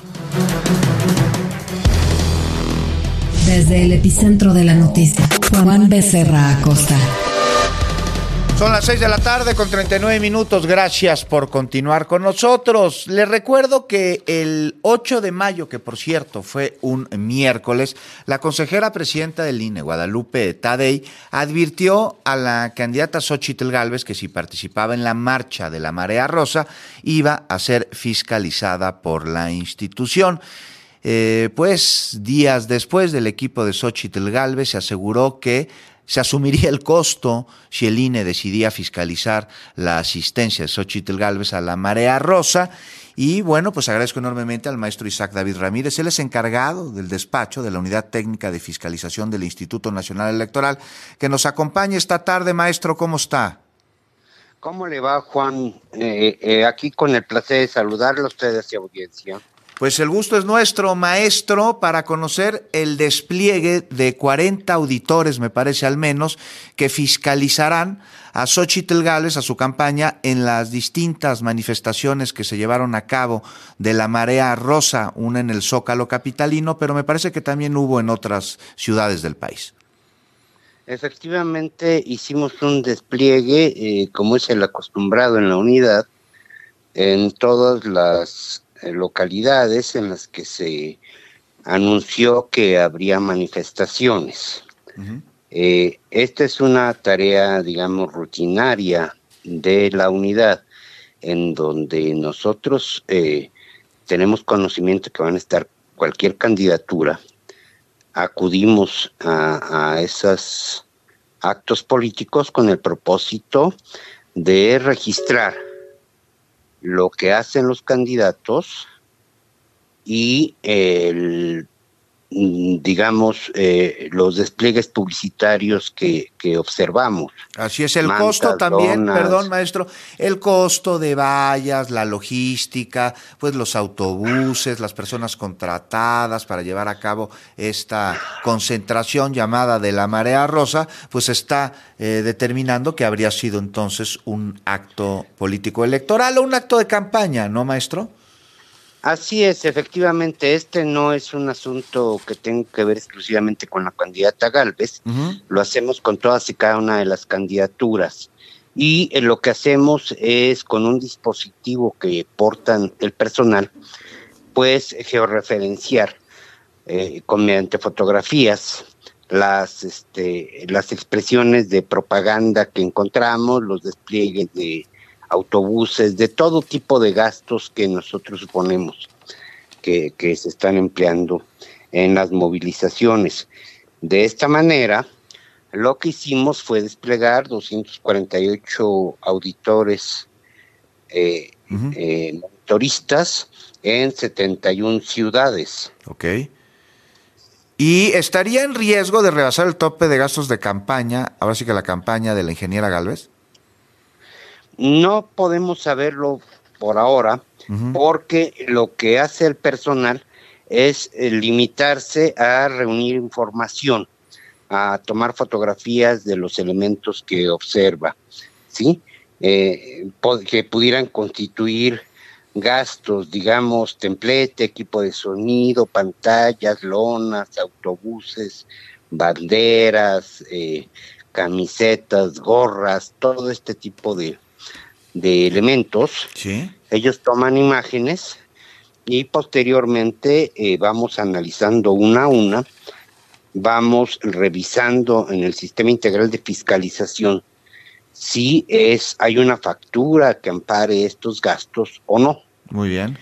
Desde el epicentro de la noticia, Juan Becerra Acosta. Son las seis de la tarde con treinta y nueve minutos. Gracias por continuar con nosotros. Les recuerdo que el ocho de mayo, que por cierto fue un miércoles, la consejera presidenta del I N E, Guadalupe Tadei, advirtió a la candidata Xóchitl Gálvez que si participaba en la marcha de la Marea Rosa iba a ser fiscalizada por la institución. Eh, pues días después, del equipo de Xóchitl Gálvez se aseguró que se asumiría el costo si el I N E decidía fiscalizar la asistencia de Xóchitl Gálvez a la Marea Rosa. Y bueno, pues agradezco enormemente al maestro Isaac David Ramírez. Él es encargado del despacho de la Unidad Técnica de Fiscalización del Instituto Nacional Electoral, que nos acompaña esta tarde. Maestro, ¿cómo está? ¿Cómo le va, Juan? Eh, eh, aquí con el placer de saludarle a ustedes y audiencia. Pues el gusto es nuestro, maestro, para conocer el despliegue de cuarenta auditores, me parece al menos, que fiscalizarán a Xóchitl Gálvez, a su campaña, en las distintas manifestaciones que se llevaron a cabo de la Marea Rosa, una en el Zócalo capitalino, pero me parece que también hubo en otras ciudades del país. Efectivamente, hicimos un despliegue, eh, como es el acostumbrado en la unidad, en todas las localidades en las que se anunció que habría manifestaciones. Uh-huh. Eh, esta es una tarea, digamos, rutinaria de la unidad, en donde nosotros eh, tenemos conocimiento que van a estar cualquier candidatura. Acudimos a, a esos actos políticos con el propósito de registrar lo que hacen los candidatos y el, digamos, eh, los despliegues publicitarios que, que observamos. Así es, el Mantas, costo también, donas. Perdón, maestro, el costo de vallas, la logística, pues los autobuses, las personas contratadas para llevar a cabo esta concentración llamada de la Marea Rosa, pues está eh, determinando que habría sido entonces un acto político electoral o un acto de campaña, ¿no, maestro? Así es, efectivamente, este no es un asunto que tenga que ver exclusivamente con la candidata Gálvez, uh-huh. Lo hacemos con todas y cada una de las candidaturas y eh, lo que hacemos es con un dispositivo que portan el personal, pues georreferenciar eh, con mediante fotografías las, este, las expresiones de propaganda que encontramos, los despliegues de autobuses, de todo tipo de gastos que nosotros suponemos que, que se están empleando en las movilizaciones. De esta manera, lo que hicimos fue desplegar doscientos cuarenta y ocho auditores eh, uh-huh. eh, monitoristas en setenta y una ciudades. Ok. ¿Y estaría en riesgo de rebasar el tope de gastos de campaña, ahora sí que la campaña de la ingeniera Gálvez? No podemos saberlo por ahora, uh-huh. porque lo que hace el personal es eh, limitarse a reunir información, a tomar fotografías de los elementos que observa, ¿sí? Eh, po- que pudieran constituir gastos, digamos, templete, equipo de sonido, pantallas, lonas, autobuses, banderas, eh, camisetas, gorras, todo este tipo de de elementos. ¿Sí? Ellos toman imágenes y posteriormente eh, vamos analizando una a una, vamos revisando en el sistema integral de fiscalización si es hay una factura que ampare estos gastos o no. Muy bien.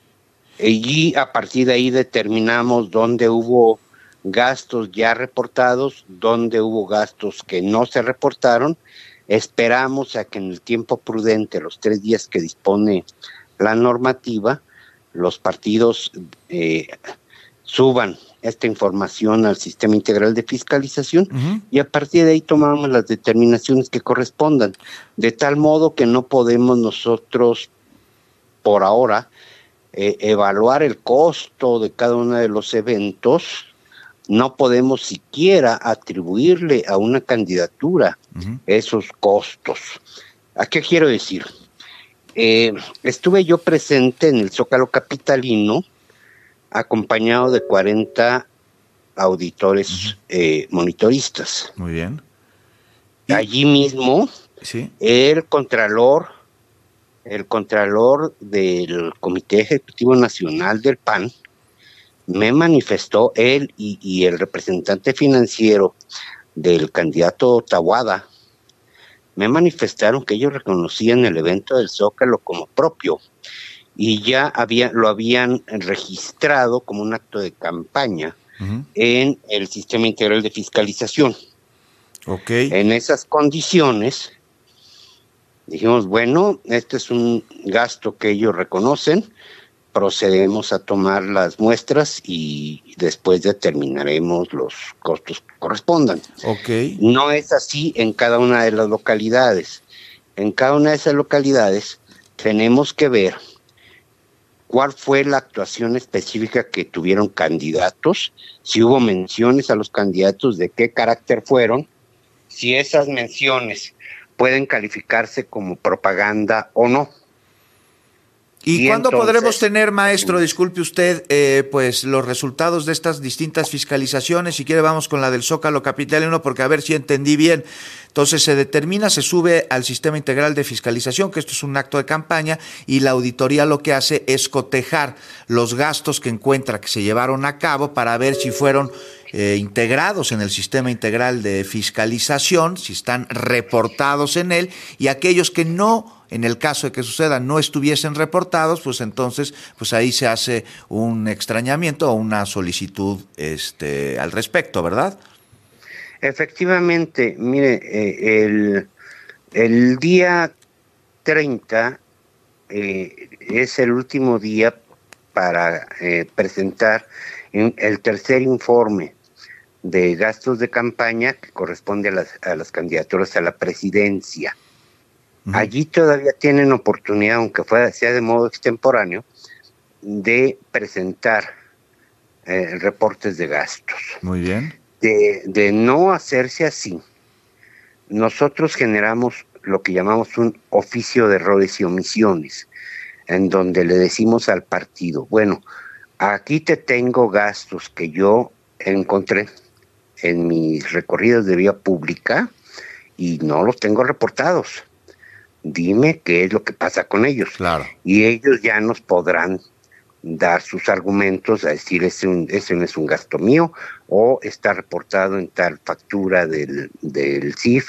Y a partir de ahí determinamos dónde hubo gastos ya reportados, dónde hubo gastos que no se reportaron. Esperamos a que en el tiempo prudente, los tres días que dispone la normativa, los partidos eh, suban esta información al sistema integral de fiscalización uh-huh. y a partir de ahí tomamos las determinaciones que correspondan, de tal modo que no podemos nosotros, por ahora, eh, evaluar el costo de cada uno de los eventos. No podemos siquiera atribuirle a una candidatura uh-huh. esos costos. ¿A qué quiero decir? Eh, estuve yo presente en el Zócalo capitalino, acompañado de cuarenta auditores uh-huh. eh, monitoristas. Muy bien. ¿Y? Allí mismo, ¿sí? el contralor, el contralor del Comité Ejecutivo Nacional del P A N, me manifestó él y, y el representante financiero del candidato Taboada, me manifestaron que ellos reconocían el evento del Zócalo como propio y ya había, lo habían registrado como un acto de campaña uh-huh. en el sistema integral de fiscalización. Okay. En esas condiciones, dijimos, bueno, este es un gasto que ellos reconocen, procedemos a tomar las muestras y después determinaremos los costos que correspondan. Okay. No es así en cada una de las localidades. En cada una de esas localidades tenemos que ver cuál fue la actuación específica que tuvieron candidatos, si hubo menciones a los candidatos, de qué carácter fueron, si esas menciones pueden calificarse como propaganda o no. ¿Y, ¿Y cuándo entonces, podremos tener, maestro, disculpe usted, eh, pues los resultados de estas distintas fiscalizaciones? Si quiere vamos con la del Zócalo Capitalino, porque a ver si entendí bien. Entonces se determina, se sube al Sistema Integral de Fiscalización, que esto es un acto de campaña, y la auditoría lo que hace es cotejar los gastos que encuentra que se llevaron a cabo para ver si fueron eh, integrados en el Sistema Integral de Fiscalización, si están reportados en él, y aquellos que no, en el caso de que suceda, no estuviesen reportados, pues entonces pues ahí se hace un extrañamiento o una solicitud este, al respecto, ¿verdad? Efectivamente, mire, eh, el, el día treinta eh, es el último día para eh, presentar el tercer informe de gastos de campaña que corresponde a las, a las candidaturas a la presidencia. Uh-huh. Allí todavía tienen oportunidad, aunque fuera, sea de modo extemporáneo, de presentar eh, reportes de gastos. Muy bien. De, de no hacerse así, nosotros generamos lo que llamamos un oficio de errores y omisiones, en donde le decimos al partido, bueno, aquí te tengo gastos que yo encontré en mis recorridos de vía pública y no los tengo reportados. Dime qué es lo que pasa con ellos. Claro. Y ellos ya nos podrán dar sus argumentos, a decir, ese, un, ese no es un gasto mío, o está reportado en tal factura del, del C I F,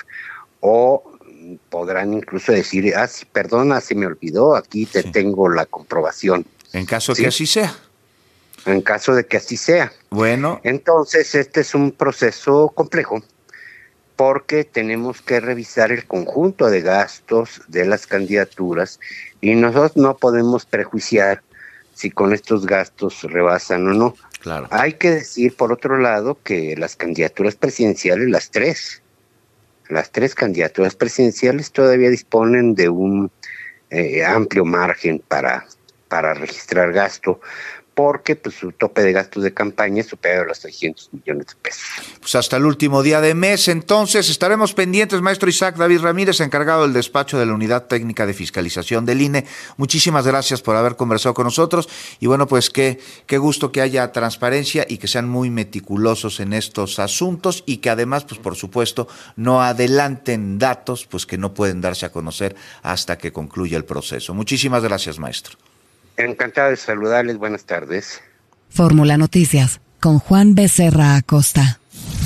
o podrán incluso decir, ah, sí, perdona, se me olvidó, aquí te sí. tengo la comprobación. En caso de ¿sí? que así sea. En caso de que así sea. Bueno. Entonces, este es un proceso complejo, porque tenemos que revisar el conjunto de gastos de las candidaturas, y nosotros no podemos prejuiciar si con estos gastos rebasan o no. Claro. Hay que decir, por otro lado, que las candidaturas presidenciales, las tres, las tres candidaturas presidenciales todavía disponen de un eh, amplio margen para, para registrar gasto, porque pues su tope de gastos de campaña supera los trescientos millones de pesos. Pues hasta el último día de mes, entonces estaremos pendientes, maestro Isaac David Ramírez, encargado del despacho de la Unidad Técnica de Fiscalización del I N E. Muchísimas gracias por haber conversado con nosotros, y bueno, pues qué, qué gusto que haya transparencia y que sean muy meticulosos en estos asuntos, y que además, pues por supuesto, no adelanten datos pues que no pueden darse a conocer hasta que concluya el proceso. Muchísimas gracias, maestro. Encantado de saludarles, buenas tardes. Fórmula Noticias, con Juan Becerra Acosta.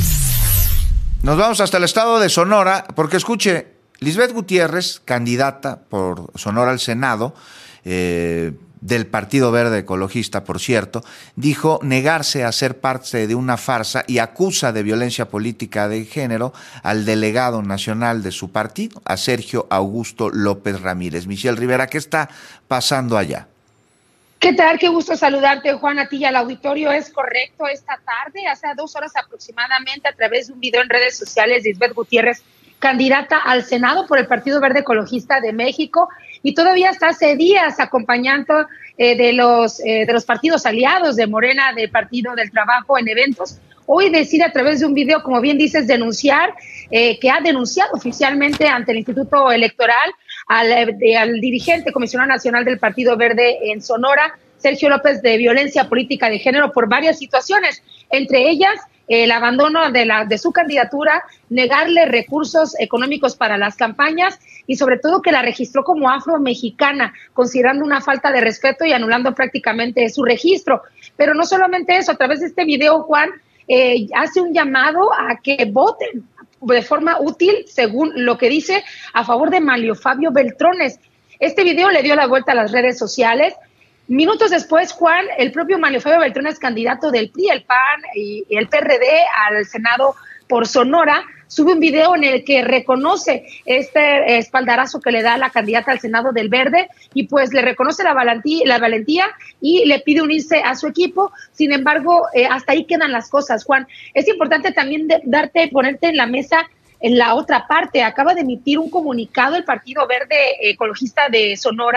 Nos vamos hasta el estado de Sonora, porque escuche, Lisbeth Gutiérrez, candidata por Sonora al Senado, eh, del Partido Verde Ecologista, por cierto, dijo negarse a ser parte de una farsa y acusa de violencia política de género al delegado nacional de su partido, a Sergio Augusto López Ramírez. Michelle Rivera, ¿qué está pasando allá? ¿Qué tal? Qué gusto saludarte, Juan, a ti y al auditorio. Es correcto, esta tarde, hace dos horas aproximadamente, a través de un video en redes sociales, Lisbeth Gutiérrez, candidata al Senado por el Partido Verde Ecologista de México, y todavía hasta hace días acompañando eh, de, los, eh, de los partidos aliados de Morena, del Partido del Trabajo, en eventos. Hoy decide a través de un video, como bien dices, denunciar, eh, que ha denunciado oficialmente ante el Instituto Electoral al, de, al dirigente comisionado nacional del Partido Verde en Sonora, Sergio López, de violencia política de género por varias situaciones, entre ellas el abandono de, la, de su candidatura, negarle recursos económicos para las campañas y sobre todo que la registró como afro-mexicana, considerando una falta de respeto y anulando prácticamente su registro. Pero no solamente eso, a través de este video, Juan, eh, hace un llamado a que voten de forma útil, según lo que dice, a favor de Manlio Fabio Beltrones. Este video le dio la vuelta a las redes sociales. Minutos después, Juan, el propio Manlio Fabio Beltrones, candidato del P R I, el P A N y el P R D al Senado por Sonora, sube un video en el que reconoce este espaldarazo que le da la candidata al Senado del Verde y pues le reconoce la valentía, la valentía y le pide unirse a su equipo. Sin embargo, eh, hasta ahí quedan las cosas, Juan. Es importante también de, darte, ponerte en la mesa en la otra parte. Acaba de emitir un comunicado el Partido Verde Ecologista de Sonora,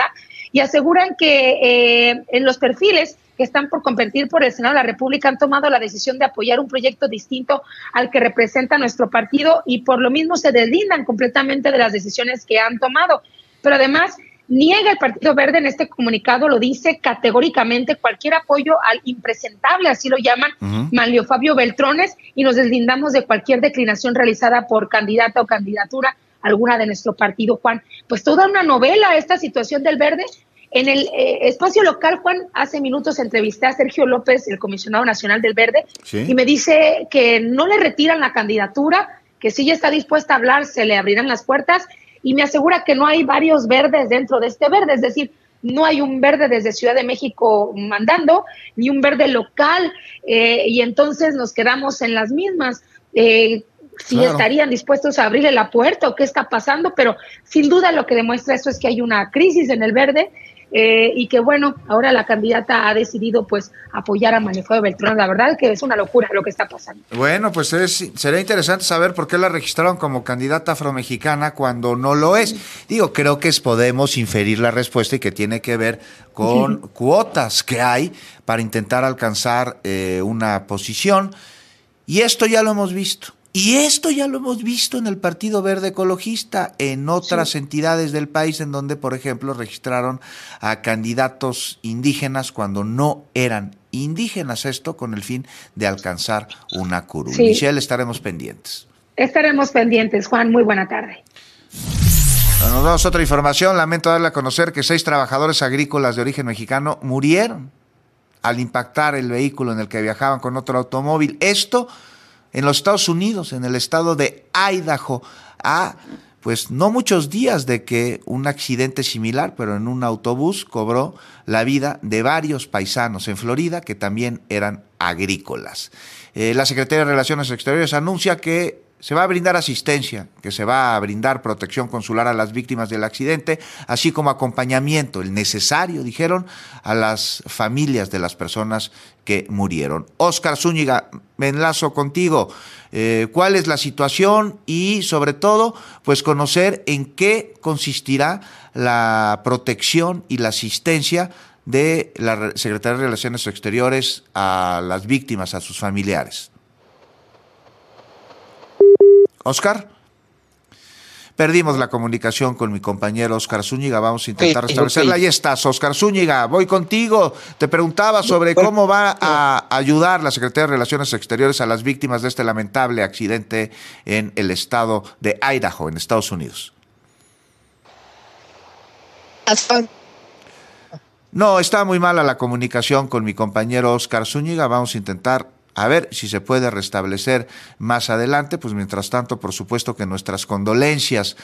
y aseguran que eh, en los perfiles que están por competir por el Senado de la República han tomado la decisión de apoyar un proyecto distinto al que representa nuestro partido y por lo mismo se deslindan completamente de las decisiones que han tomado. Pero además niega el Partido Verde en este comunicado, lo dice categóricamente, cualquier apoyo al impresentable, así lo llaman, uh-huh. Manlio Fabio Beltrones, y nos deslindamos de cualquier declinación realizada por candidata o candidatura alguna de nuestro partido, Juan. Pues toda una novela esta situación del Verde. En el eh, espacio local, Juan, hace minutos entrevisté a Sergio López, el comisionado nacional del Verde, ¿sí? Y me dice que no le retiran la candidatura, que si ella está dispuesta a hablar, se le abrirán las puertas, y me asegura que no hay varios verdes dentro de este verde, es decir, no hay un verde desde Ciudad de México mandando, ni un verde local, eh, y entonces nos quedamos en las mismas. Eh, si claro. estarían dispuestos a abrirle la puerta o qué está pasando, pero sin duda lo que demuestra esto es que hay una crisis en el verde, eh, y que bueno, ahora la candidata ha decidido pues apoyar a Manlio Fabio Beltrones. La verdad que es una locura lo que está pasando. Bueno, pues es, sería interesante saber por qué la registraron como candidata afromexicana cuando no lo es. Digo, creo que es, podemos inferir la respuesta y que tiene que ver con sí. cuotas que hay para intentar alcanzar eh, una posición, y esto ya lo hemos visto. Y esto ya lo hemos visto en el Partido Verde Ecologista, en otras sí. entidades del país, en donde, por ejemplo, registraron a candidatos indígenas cuando no eran indígenas, esto con el fin de alcanzar una curul. Sí. Michelle, estaremos pendientes. Estaremos pendientes, Juan. Muy buena tarde. Bueno, nos damos otra información. Lamento darle a conocer que seis trabajadores agrícolas de origen mexicano murieron al impactar el vehículo en el que viajaban con otro automóvil. Esto en los Estados Unidos, en el estado de Idaho, a pues no muchos días de que un accidente similar, pero en un autobús, cobró la vida de varios paisanos en Florida que también eran agrícolas. Eh, la Secretaría de Relaciones Exteriores anuncia que se va a brindar asistencia, que se va a brindar protección consular a las víctimas del accidente, así como acompañamiento, el necesario, dijeron, a las familias de las personas que murieron. Óscar Zúñiga, me enlazo contigo. Eh, ¿Cuál es la situación? Y sobre todo, pues conocer en qué consistirá la protección y la asistencia de la Secretaría de Relaciones Exteriores a las víctimas, a sus familiares. Óscar, perdimos la comunicación con mi compañero Óscar Zúñiga, vamos a intentar sí, restablecerla. Sí. Ahí estás, Óscar Zúñiga, voy contigo. Te preguntaba sobre cómo va a ayudar la Secretaría de Relaciones Exteriores a las víctimas de este lamentable accidente en el estado de Idaho, en Estados Unidos. No, está muy mala la comunicación con mi compañero Óscar Zúñiga, vamos a intentar a ver si se puede restablecer más adelante. Pues mientras tanto, por supuesto que nuestras condolencias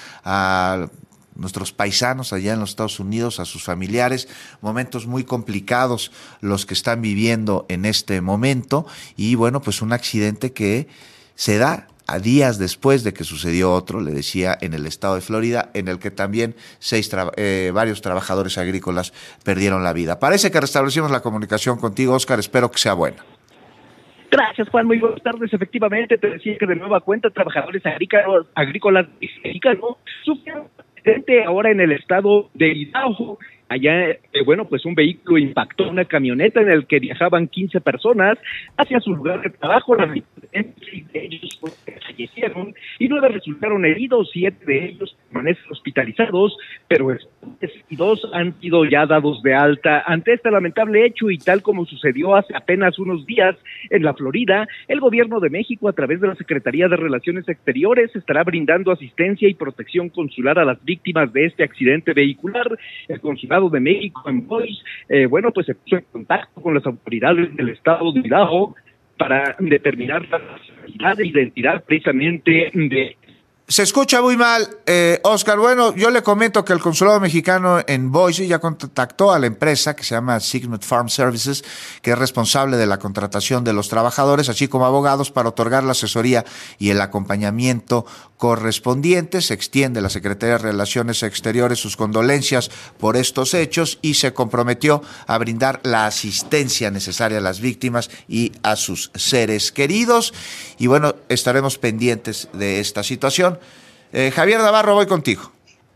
a nuestros paisanos allá en los Estados Unidos, a sus familiares, momentos muy complicados los que están viviendo en este momento, y bueno, pues un accidente que se da a días después de que sucedió otro, le decía, en el estado de Florida, en el que también seis tra- eh, varios trabajadores agrícolas perdieron la vida. Parece que restablecimos la comunicación contigo, Óscar, espero que sea buena. Gracias, Juan. Muy buenas tardes. Efectivamente, te decía que de nueva cuenta trabajadores agrícolas, agrícolas mexicanos sufrieron un accidente ahora en el estado de Idaho. Allá, eh, bueno, pues un vehículo impactó una camioneta en el que viajaban quince personas hacia su lugar de trabajo. La mitad de ellos fallecieron y nueve resultaron heridos, siete de ellos permanecen hospitalizados, pero y dos han sido ya dados de alta. Ante este lamentable hecho, y tal como sucedió hace apenas unos días en la Florida, el gobierno de México, a través de la Secretaría de Relaciones Exteriores, estará brindando asistencia y protección consular a las víctimas de este accidente vehicular. El consulado de México en Boise, eh, bueno, pues se puso en contacto con las autoridades del estado de Idaho para determinar la nacionalidad e identidad precisamente de... Se escucha muy mal, eh, Óscar. Bueno, yo le comento que el consulado mexicano en Boise ya contactó a la empresa que se llama Signet Farm Services, que es responsable de la contratación de los trabajadores, así como abogados, para otorgar la asesoría y el acompañamiento correspondientes. Se extiende la Secretaría de Relaciones Exteriores sus condolencias por estos hechos y se comprometió a brindar la asistencia necesaria a las víctimas y a sus seres queridos. Y bueno, estaremos pendientes de esta situación. Eh, Javier Navarro, voy contigo.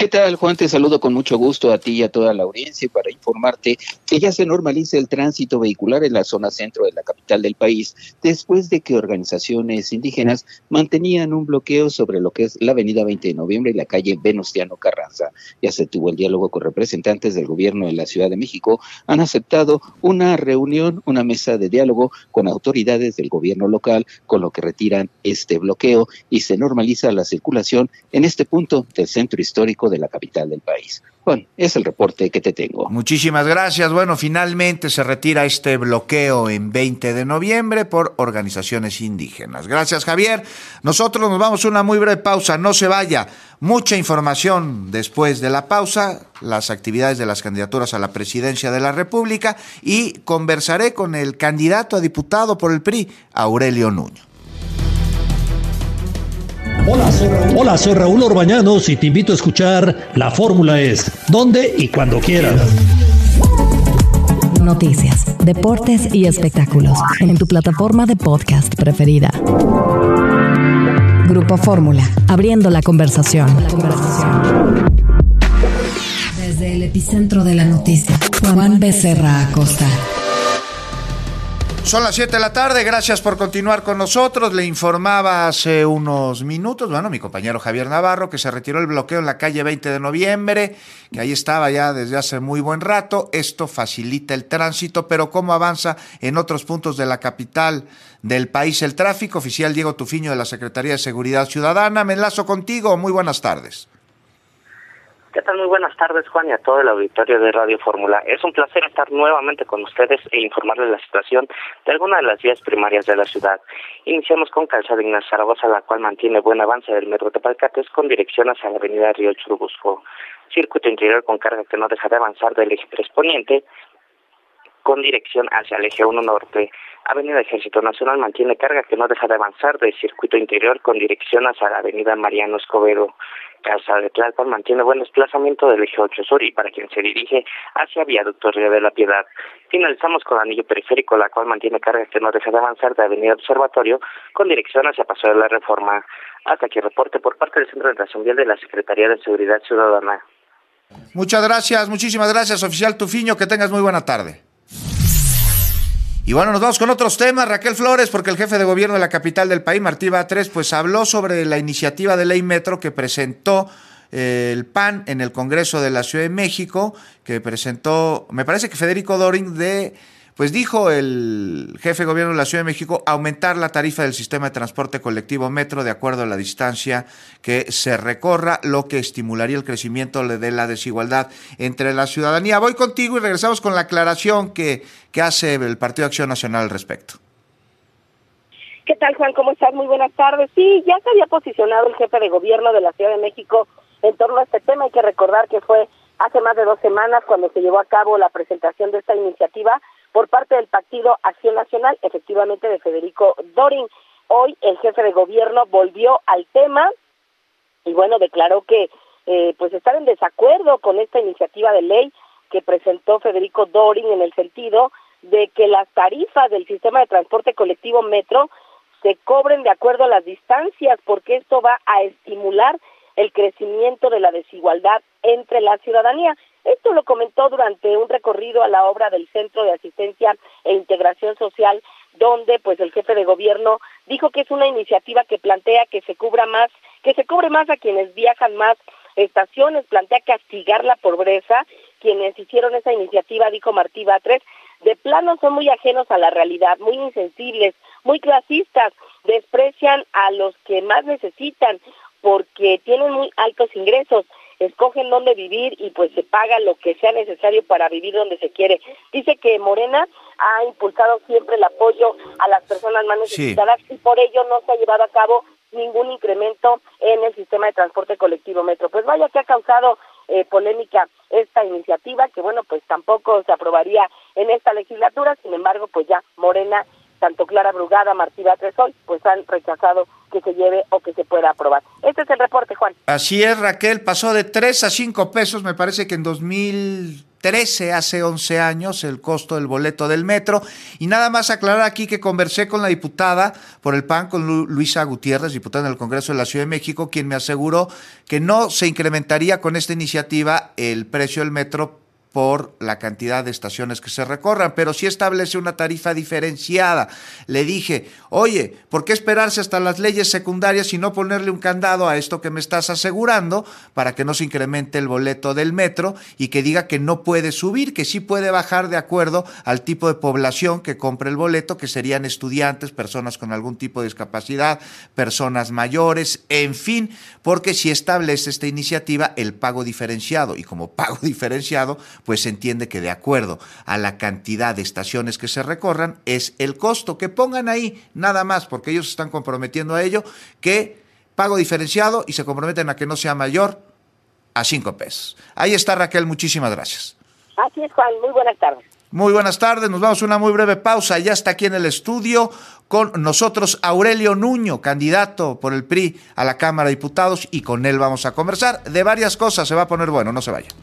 ¿Qué tal, Juan? Te saludo con mucho gusto a ti y a toda la audiencia para informarte que ya se normaliza el tránsito vehicular en la zona centro de la capital del país, después de que organizaciones indígenas mantenían un bloqueo sobre lo que es la avenida veinte de noviembre y la calle Venustiano Carranza. Ya se tuvo el diálogo con representantes del gobierno de la Ciudad de México, han aceptado una reunión, una mesa de diálogo con autoridades del gobierno local, con lo que retiran este bloqueo y se normaliza la circulación en este punto del centro histórico de la capital del país. Bueno, es el reporte que te tengo. Muchísimas gracias. Bueno, finalmente se retira este bloqueo en veinte de noviembre por organizaciones indígenas. Gracias, Javier. Nosotros nos vamos a una muy breve pausa. No se vaya. Mucha información después de la pausa, las actividades de las candidaturas a la presidencia de la República, y conversaré con el candidato a diputado por el P R I, Aurelio Nuño. Hola soy, Raúl. Hola, soy Raúl Orbañanos y te invito a escuchar La Fórmula Es, donde y cuando quieras. Noticias, deportes y espectáculos en tu plataforma de podcast preferida. Grupo Fórmula, abriendo la conversación. Desde el epicentro de la noticia, Juan Becerra Acosta. Son las siete de la tarde, gracias por continuar con nosotros. Le informaba hace unos minutos, bueno, mi compañero Javier Navarro, que se retiró el bloqueo en la calle veinte de noviembre, que ahí estaba ya desde hace muy buen rato. Esto facilita el tránsito, pero ¿cómo avanza en otros puntos de la capital del país el tráfico? Oficial Diego Tufiño de la Secretaría de Seguridad Ciudadana, me enlazo contigo, muy buenas tardes. ¿Qué tal? Muy buenas tardes, Juan, y a todo el auditorio de Radio Fórmula. Es un placer estar nuevamente con ustedes e informarles la situación de alguna de las vías primarias de la ciudad. Iniciamos con Calzada Ignacio Zaragoza, la cual mantiene buen avance del metro Tepalcates con dirección hacia la avenida Río Churubusco. Circuito interior con carga que no deja de avanzar del eje tres Poniente con dirección hacia el eje uno Norte. Avenida Ejército Nacional mantiene carga que no deja de avanzar del circuito interior con dirección hacia la avenida Mariano Escobedo. Calzada de Tlalpan mantiene buen desplazamiento del eje ocho Sur y para quien se dirige hacia Viaducto Río de la Piedad. Finalizamos con Anillo Periférico, la cual mantiene carga que no deja de avanzar de avenida Observatorio con dirección hacia Paseo de la Reforma. Hasta aquí el reporte por parte del Centro de Integración Vial de la Secretaría de Seguridad Ciudadana. Muchas gracias, muchísimas gracias, oficial Tufiño, que tengas muy buena tarde. Y bueno, nos vamos con otros temas, Raquel Flores, porque el jefe de gobierno de la capital del país, Martí Batres, pues habló sobre la iniciativa de ley Metro que presentó eh, el P A N en el Congreso de la Ciudad de México, que presentó, me parece que Federico Doring, de, pues dijo el jefe de gobierno de la Ciudad de México, aumentar la tarifa del sistema de transporte colectivo Metro de acuerdo a la distancia que se recorra, lo que estimularía el crecimiento de la desigualdad entre la ciudadanía. Voy contigo y regresamos con la aclaración que, que hace el Partido Acción Nacional al respecto. ¿Qué tal, Juan? ¿Cómo estás? Muy buenas tardes. Sí, ya se había posicionado el jefe de gobierno de la Ciudad de México en torno a este tema. Hay que recordar que fue hace más de dos semanas cuando se llevó a cabo la presentación de esta iniciativa por parte del Partido Acción Nacional, efectivamente de Federico Doring. Hoy el jefe de gobierno volvió al tema y bueno, declaró que eh, pues estar en desacuerdo con esta iniciativa de ley que presentó Federico Doring en el sentido de que las tarifas del sistema de transporte colectivo Metro se cobren de acuerdo a las distancias, porque esto va a estimular el crecimiento de la desigualdad entre la ciudadanía. Esto lo comentó durante un recorrido a la obra del Centro de Asistencia e Integración Social, donde pues el jefe de gobierno dijo que es una iniciativa que plantea que se cubra más, que se cobre más a quienes viajan más estaciones, plantea castigar la pobreza. Quienes hicieron esa iniciativa, dijo Martí Batres, de plano son muy ajenos a la realidad, muy insensibles, muy clasistas, desprecian a los que más necesitan porque tienen muy altos ingresos, escogen dónde vivir y pues se paga lo que sea necesario para vivir donde se quiere. Dice que Morena ha impulsado siempre el apoyo a las personas más necesitadas, sí, y por ello no se ha llevado a cabo ningún incremento en el sistema de transporte colectivo Metro. Pues vaya que ha causado eh, polémica esta iniciativa, que bueno, pues tampoco se aprobaría en esta legislatura. Sin embargo, pues ya Morena, tanto Clara Brugada, Martí Batres hoy, pues han rechazado que se lleve o que se pueda aprobar. Este es el reporte, Juan. Así es, Raquel, pasó de tres a cinco pesos, me parece que en dos mil trece, hace once años, el costo del boleto del metro. Y nada más aclarar aquí que conversé con la diputada por el P A N, con Lu- Luisa Gutiérrez, diputada en el Congreso de la Ciudad de México, quien me aseguró que no se incrementaría con esta iniciativa el precio del metro por la cantidad de estaciones que se recorran, pero sí establece una tarifa diferenciada. Le dije, oye, ¿por qué esperarse hasta las leyes secundarias y no ponerle un candado a esto que me estás asegurando para que no se incremente el boleto del metro y que diga que no puede subir, que sí puede bajar de acuerdo al tipo de población que compre el boleto, que serían estudiantes, personas con algún tipo de discapacidad, personas mayores, en fin, porque si establece esta iniciativa el pago diferenciado, y como pago diferenciado, pues se entiende que de acuerdo a la cantidad de estaciones que se recorran es el costo. Que pongan ahí nada más, porque ellos están comprometiendo a ello, que pago diferenciado y se comprometen a que no sea mayor a cinco pesos. Ahí está, Raquel, muchísimas gracias. Así es, Juan, muy buenas tardes. Muy buenas tardes, nos vamos a una muy breve pausa. Ya está aquí en el estudio con nosotros Aurelio Nuño, candidato por el P R I a la Cámara de Diputados, y con él vamos a conversar de varias cosas. Se va a poner bueno, no se vaya.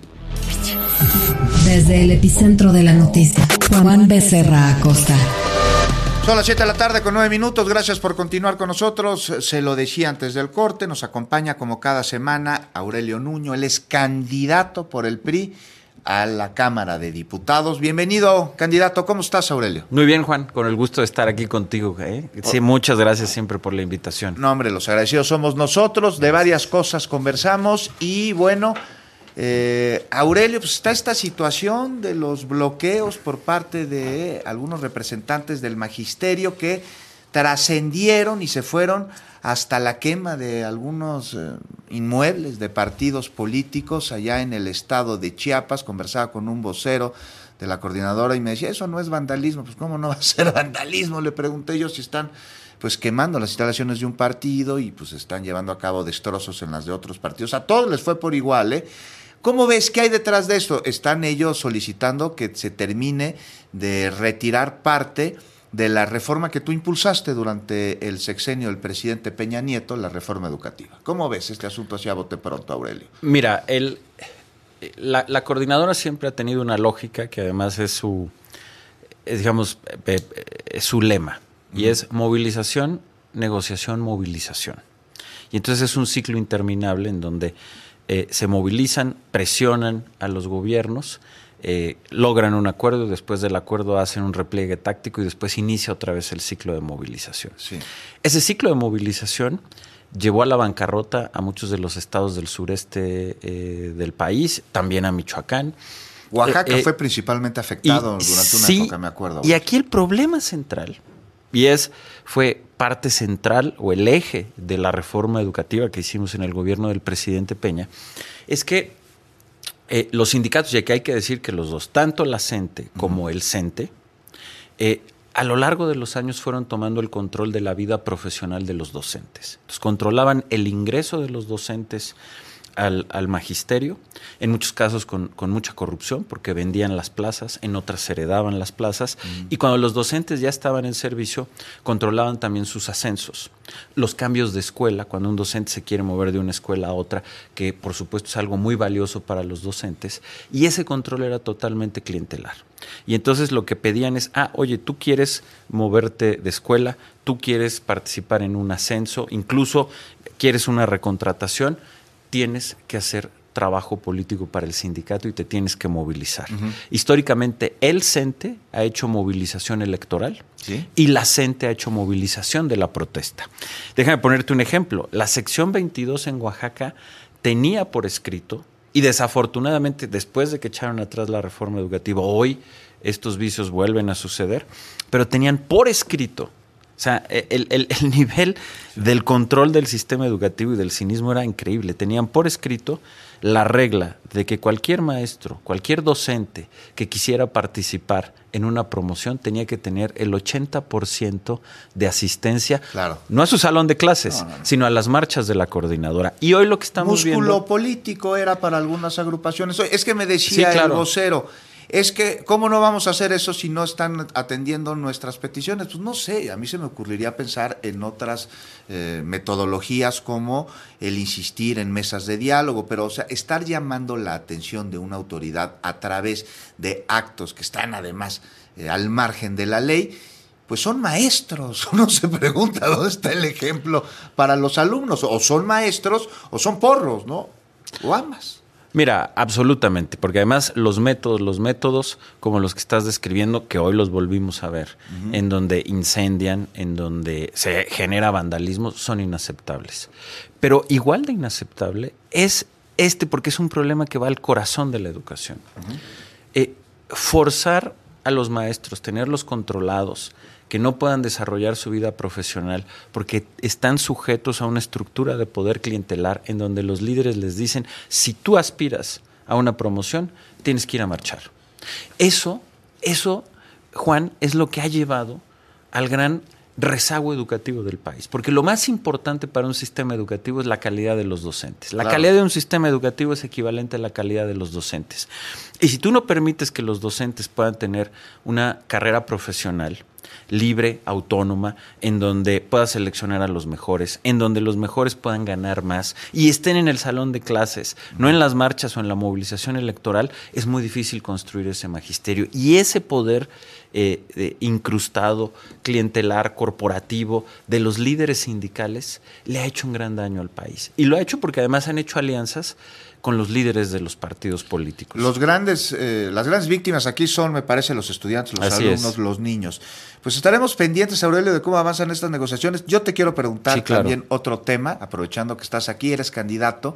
Desde el epicentro de la noticia, Juan Becerra Acosta. Son las siete de la tarde con nueve minutos. Gracias por continuar con nosotros. Se lo decía antes del corte, nos acompaña como cada semana Aurelio Nuño. Él es candidato por el P R I a la Cámara de Diputados. Bienvenido, candidato. ¿Cómo estás, Aurelio? Muy bien, Juan. Con el gusto de estar aquí contigo. ¿eh? Sí, muchas gracias siempre por la invitación. No, hombre, los agradecidos somos nosotros. De varias cosas conversamos y bueno... Eh, Aurelio, pues está esta situación de los bloqueos por parte de algunos representantes del magisterio que trascendieron y se fueron hasta la quema de algunos eh, inmuebles de partidos políticos allá en el estado de Chiapas. Conversaba con un vocero de la coordinadora y me decía, eso no es vandalismo. Pues ¿cómo no va a ser vandalismo? Le pregunté yo si están pues quemando las instalaciones de un partido y pues están llevando a cabo destrozos en las de otros partidos. A todos les fue por igual, ¿eh? ¿Cómo ves? ¿Qué hay detrás de esto? Están ellos solicitando que se termine de retirar parte de la reforma que tú impulsaste durante el sexenio del presidente Peña Nieto, la reforma educativa. ¿Cómo ves este asunto así a bote pronto, Aurelio? Mira, el, la, la coordinadora siempre ha tenido una lógica que además es su, es, digamos, es su lema, y uh-huh. es movilización, negociación, movilización. Y entonces es un ciclo interminable en donde Eh, se movilizan, presionan a los gobiernos, eh, logran un acuerdo, después del acuerdo hacen un repliegue táctico y después inicia otra vez el ciclo de movilización. Sí. Ese ciclo de movilización llevó a la bancarrota a muchos de los estados del sureste eh, del país, también a Michoacán. Oaxaca eh, eh, fue principalmente afectado y, durante una sí, época, me acuerdo. Y aquí el problema central, y es fue parte central o el eje de la reforma educativa que hicimos en el gobierno del presidente Peña, es que eh, los sindicatos, y aquí hay que decir que los dos, tanto la CENTE como uh-huh. el CENTE, eh, a lo largo de los años fueron tomando el control de la vida profesional de los docentes. Entonces, controlaban el ingreso de los docentes Al, al magisterio, en muchos casos con, con mucha corrupción, porque vendían las plazas, en otras heredaban las plazas, mm. y cuando los docentes ya estaban en servicio, controlaban también sus ascensos, los cambios de escuela, cuando un docente se quiere mover de una escuela a otra, que por supuesto es algo muy valioso para los docentes, y ese control era totalmente clientelar. Y entonces lo que pedían es, ah, oye, tú quieres moverte de escuela, tú quieres participar en un ascenso, incluso quieres una recontratación, tienes que hacer trabajo político para el sindicato y te tienes que movilizar. Uh-huh. Históricamente, el CENTE ha hecho movilización electoral ¿Sí? y la CENTE ha hecho movilización de la protesta. Déjame ponerte un ejemplo. La sección veintidós en Oaxaca tenía por escrito, y desafortunadamente después de que echaron atrás la reforma educativa, hoy estos vicios vuelven a suceder, pero tenían por escrito. O sea, el, el, el nivel del control del sistema educativo y del cinismo era increíble. Tenían por escrito la regla de que cualquier maestro, cualquier docente que quisiera participar en una promoción tenía que tener el ochenta por ciento de asistencia, claro. no a su salón de clases, no, no, no. sino a las marchas de la coordinadora. Y hoy lo que estamos Músculo viendo... político era para algunas agrupaciones. Es que me decía sí, claro. el vocero... Es que, ¿cómo no vamos a hacer eso si no están atendiendo nuestras peticiones? Pues no sé, a mí se me ocurriría pensar en otras eh, metodologías como el insistir en mesas de diálogo, pero o sea, estar llamando la atención de una autoridad a través de actos que están además eh, al margen de la ley, pues son maestros. Uno se pregunta dónde está el ejemplo para los alumnos, o son maestros o son porros, ¿no? O ambas. Mira, absolutamente, porque además los métodos, los métodos como los que estás describiendo, que hoy los volvimos a ver, uh-huh. en donde incendian, en donde se genera vandalismo, son inaceptables. Pero igual de inaceptable es este, porque es un problema que va al corazón de la educación. Uh-huh. Eh, forzar a los maestros, tenerlos controlados, que no puedan desarrollar su vida profesional porque están sujetos a una estructura de poder clientelar en donde los líderes les dicen, si tú aspiras a una promoción, tienes que ir a marchar. Eso, eso, Juan, es lo que ha llevado al gran rezago educativo del país, porque lo más importante para un sistema educativo es la calidad de los docentes. La claro. calidad de un sistema educativo es equivalente a la calidad de los docentes. Y si tú no permites que los docentes puedan tener una carrera profesional libre, autónoma, en donde pueda seleccionar a los mejores, en donde los mejores puedan ganar más y estén en el salón de clases, no en las marchas o en la movilización electoral, es muy difícil construir ese magisterio. Y ese poder eh, eh, incrustado, clientelar, corporativo, de los líderes sindicales, le ha hecho un gran daño al país. Y lo ha hecho porque además han hecho alianzas con los líderes de los partidos políticos. Los grandes, eh, las grandes víctimas aquí son, me parece, los estudiantes, los Así alumnos, es. los niños. Pues estaremos pendientes, Aurelio, de cómo avanzan estas negociaciones. Yo te quiero preguntar sí, claro. también otro tema, aprovechando que estás aquí, eres candidato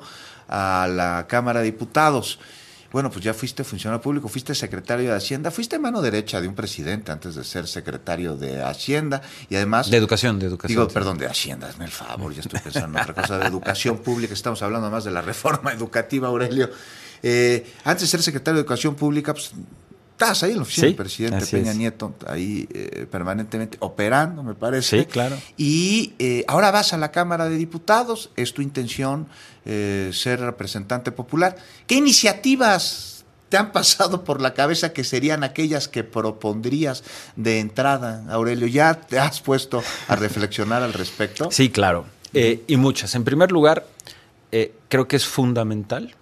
a la Cámara de Diputados. Bueno, pues ya fuiste funcionario público, fuiste secretario de Hacienda, fuiste mano derecha de un presidente antes de ser secretario de Hacienda y además... De educación, de educación. Digo, sí. perdón, de Hacienda, hazme el favor, ya estoy pensando en otra cosa, de educación pública, estamos hablando más de la reforma educativa, Aurelio. Eh, antes de ser secretario de Educación Pública, pues... Estás ahí en la oficina sí, del presidente Peña es. Nieto, ahí eh, permanentemente operando, me parece. Sí, claro. Y eh, ahora vas a la Cámara de Diputados, es tu intención eh, ser representante popular. ¿Qué iniciativas te han pasado por la cabeza que serían aquellas que propondrías de entrada, Aurelio? ¿Ya te has puesto a reflexionar al respecto? Sí, claro, eh, y muchas. En primer lugar, eh, creo que es fundamental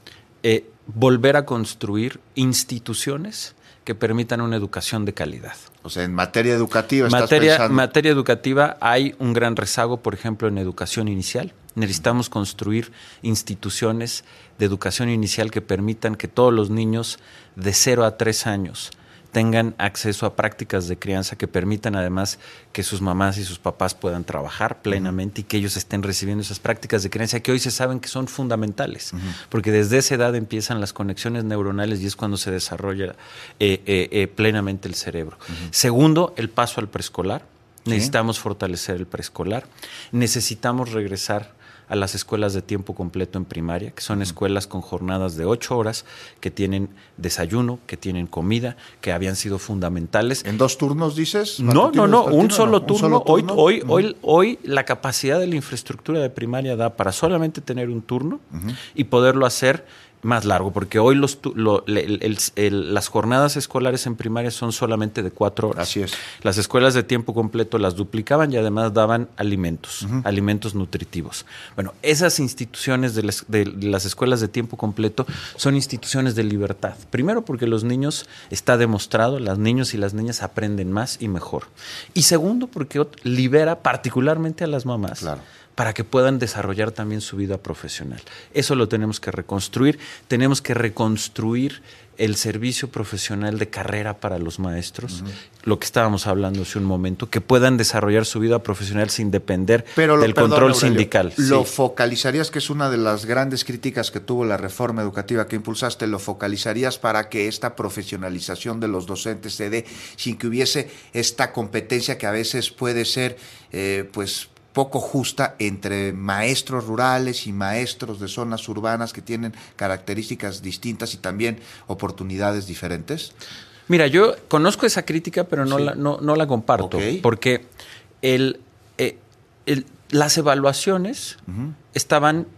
eh, volver a construir instituciones que permitan una educación de calidad. O sea, en materia educativa estás materia, pensando... En materia educativa hay un gran rezago, por ejemplo, en educación inicial. Necesitamos construir instituciones de educación inicial que permitan que todos los niños de cero a tres años tengan acceso a prácticas de crianza que permitan además que sus mamás y sus papás puedan trabajar plenamente uh-huh. y que ellos estén recibiendo esas prácticas de crianza que hoy se saben que son fundamentales, uh-huh. porque desde esa edad empiezan las conexiones neuronales y es cuando se desarrolla eh, eh, eh, plenamente el cerebro. Uh-huh. Segundo, el paso al preescolar. ¿Sí? Necesitamos fortalecer el preescolar. Necesitamos regresar a las escuelas de tiempo completo en primaria, que son uh-huh. escuelas con jornadas de ocho horas, que tienen desayuno, que tienen comida, que habían sido fundamentales. ¿En dos turnos dices? No, no, no, un solo turno. ¿Un solo turno? Hoy, hoy, uh-huh. hoy, hoy la capacidad de la infraestructura de primaria da para solamente tener un turno uh-huh. y poderlo hacer más largo, porque hoy los lo, el, el, el, las jornadas escolares en primaria son solamente de cuatro horas. Así es. Las escuelas de tiempo completo las duplicaban y además daban alimentos, uh-huh. alimentos nutritivos. Bueno, esas instituciones de las, de las escuelas de tiempo completo son instituciones de libertad. Primero porque los niños, está demostrado, los niños y las niñas aprenden más y mejor. Y segundo porque libera particularmente a las mamás. Claro. Para que puedan desarrollar también su vida profesional. Eso lo tenemos que reconstruir. Tenemos que reconstruir el servicio profesional de carrera para los maestros, uh-huh. lo que estábamos hablando hace un momento, que puedan desarrollar su vida profesional sin depender Pero lo, del perdón, control Aurelio, sindical. ¿Lo sí. focalizarías, que es una de las grandes críticas que tuvo la reforma educativa que impulsaste, lo focalizarías para que esta profesionalización de los docentes se dé sin que hubiese esta competencia que a veces puede ser, eh, pues, poco justa entre maestros rurales y maestros de zonas urbanas que tienen características distintas y también oportunidades diferentes? Mira, yo conozco esa crítica, pero no, sí. la, no, no la comparto, okay. porque el, eh, el, las evaluaciones uh-huh. estaban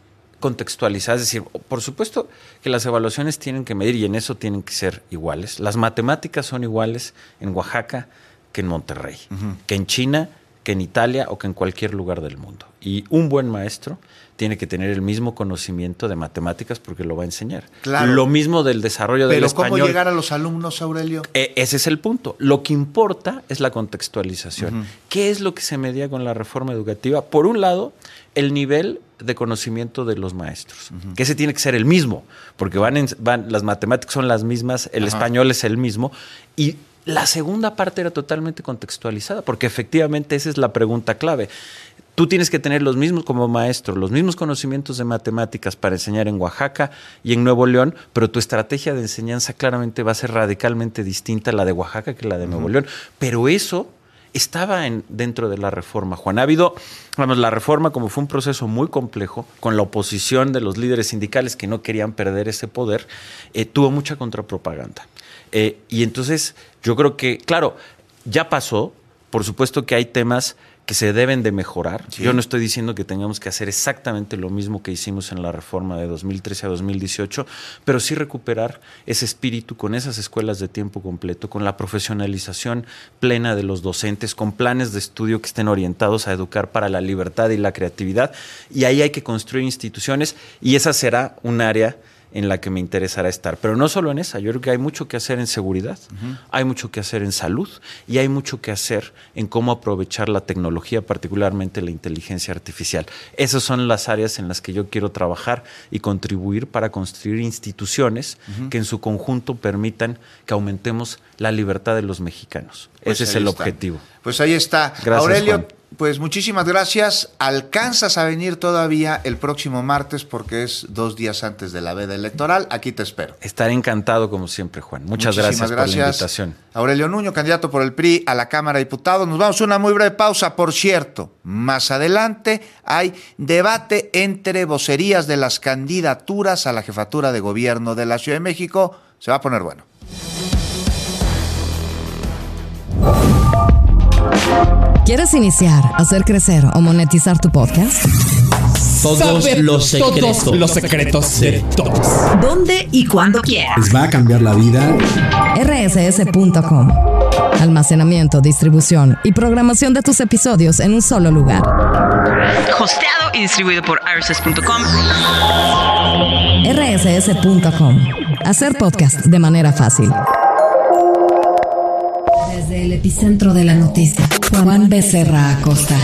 contextualizadas, es decir, por supuesto que las evaluaciones tienen que medir y en eso tienen que ser iguales. Las matemáticas son iguales en Oaxaca que en Monterrey, uh-huh. que en China, que en Italia o que en cualquier lugar del mundo. Y un buen maestro tiene que tener el mismo conocimiento de matemáticas porque lo va a enseñar. Claro. Lo mismo del desarrollo del Pero español. ¿cómo llegar a los alumnos, Aurelio? Eh, ese es el punto. Lo que importa es la contextualización. Uh-huh. ¿Qué es lo que se medía con la reforma educativa? Por un lado, el nivel de conocimiento de los maestros, uh-huh. que ese tiene que ser el mismo, porque van, en, van las matemáticas son las mismas, el uh-huh. español es el mismo, y la segunda parte era totalmente contextualizada, porque efectivamente esa es la pregunta clave. Tú tienes que tener los mismos, como maestro, los mismos conocimientos de matemáticas para enseñar en Oaxaca y en Nuevo León, pero tu estrategia de enseñanza claramente va a ser radicalmente distinta a la de Oaxaca que la de uh-huh. Nuevo León. Pero eso estaba en, dentro de la reforma, Juan. Ha habido, vamos, la reforma, como fue un proceso muy complejo, con la oposición de los líderes sindicales que no querían perder ese poder, eh, tuvo mucha contrapropaganda. Eh, y entonces yo creo que, claro, ya pasó, por supuesto que hay temas que se deben de mejorar. Sí. Yo no estoy diciendo que tengamos que hacer exactamente lo mismo que hicimos en la reforma de dos mil trece a dos mil dieciocho, pero sí recuperar ese espíritu con esas escuelas de tiempo completo, con la profesionalización plena de los docentes, con planes de estudio que estén orientados a educar para la libertad y la creatividad. Y ahí hay que construir instituciones y esa será un área en la que me interesará estar. Pero no solo en esa, yo creo que hay mucho que hacer en seguridad, uh-huh. hay mucho que hacer en salud y hay mucho que hacer en cómo aprovechar la tecnología, particularmente la inteligencia artificial. Esas son las áreas en las que yo quiero trabajar y contribuir para construir instituciones uh-huh. que en su conjunto permitan que aumentemos la libertad de los mexicanos. Pues ese es el está. objetivo. Pues ahí está. Gracias, Aurelio, Juan. Pues muchísimas gracias. Alcanzas a venir todavía el próximo martes porque es dos días antes de la veda electoral. Aquí te espero. Estaré encantado como siempre, Juan. Muchas gracias, gracias por la invitación. Aurelio Nuño, candidato por el P R I a la Cámara de Diputados. Nos vamos a una muy breve pausa. Por cierto, más adelante hay debate entre vocerías de las candidaturas a la jefatura de gobierno de la Ciudad de México. Se va a poner bueno. ¿Quieres iniciar, hacer crecer o monetizar tu podcast? Todos Saber los secretos. Todos los secretos de todos. ¿Dónde y cuándo quieras? Les va a cambiar la vida. R S S punto com. Almacenamiento, distribución y programación de tus episodios en un solo lugar. Hosteado y distribuido por R S S punto com. R S S punto com. Hacer podcast de manera fácil. Desde el epicentro de la noticia, Juan Becerra Acosta.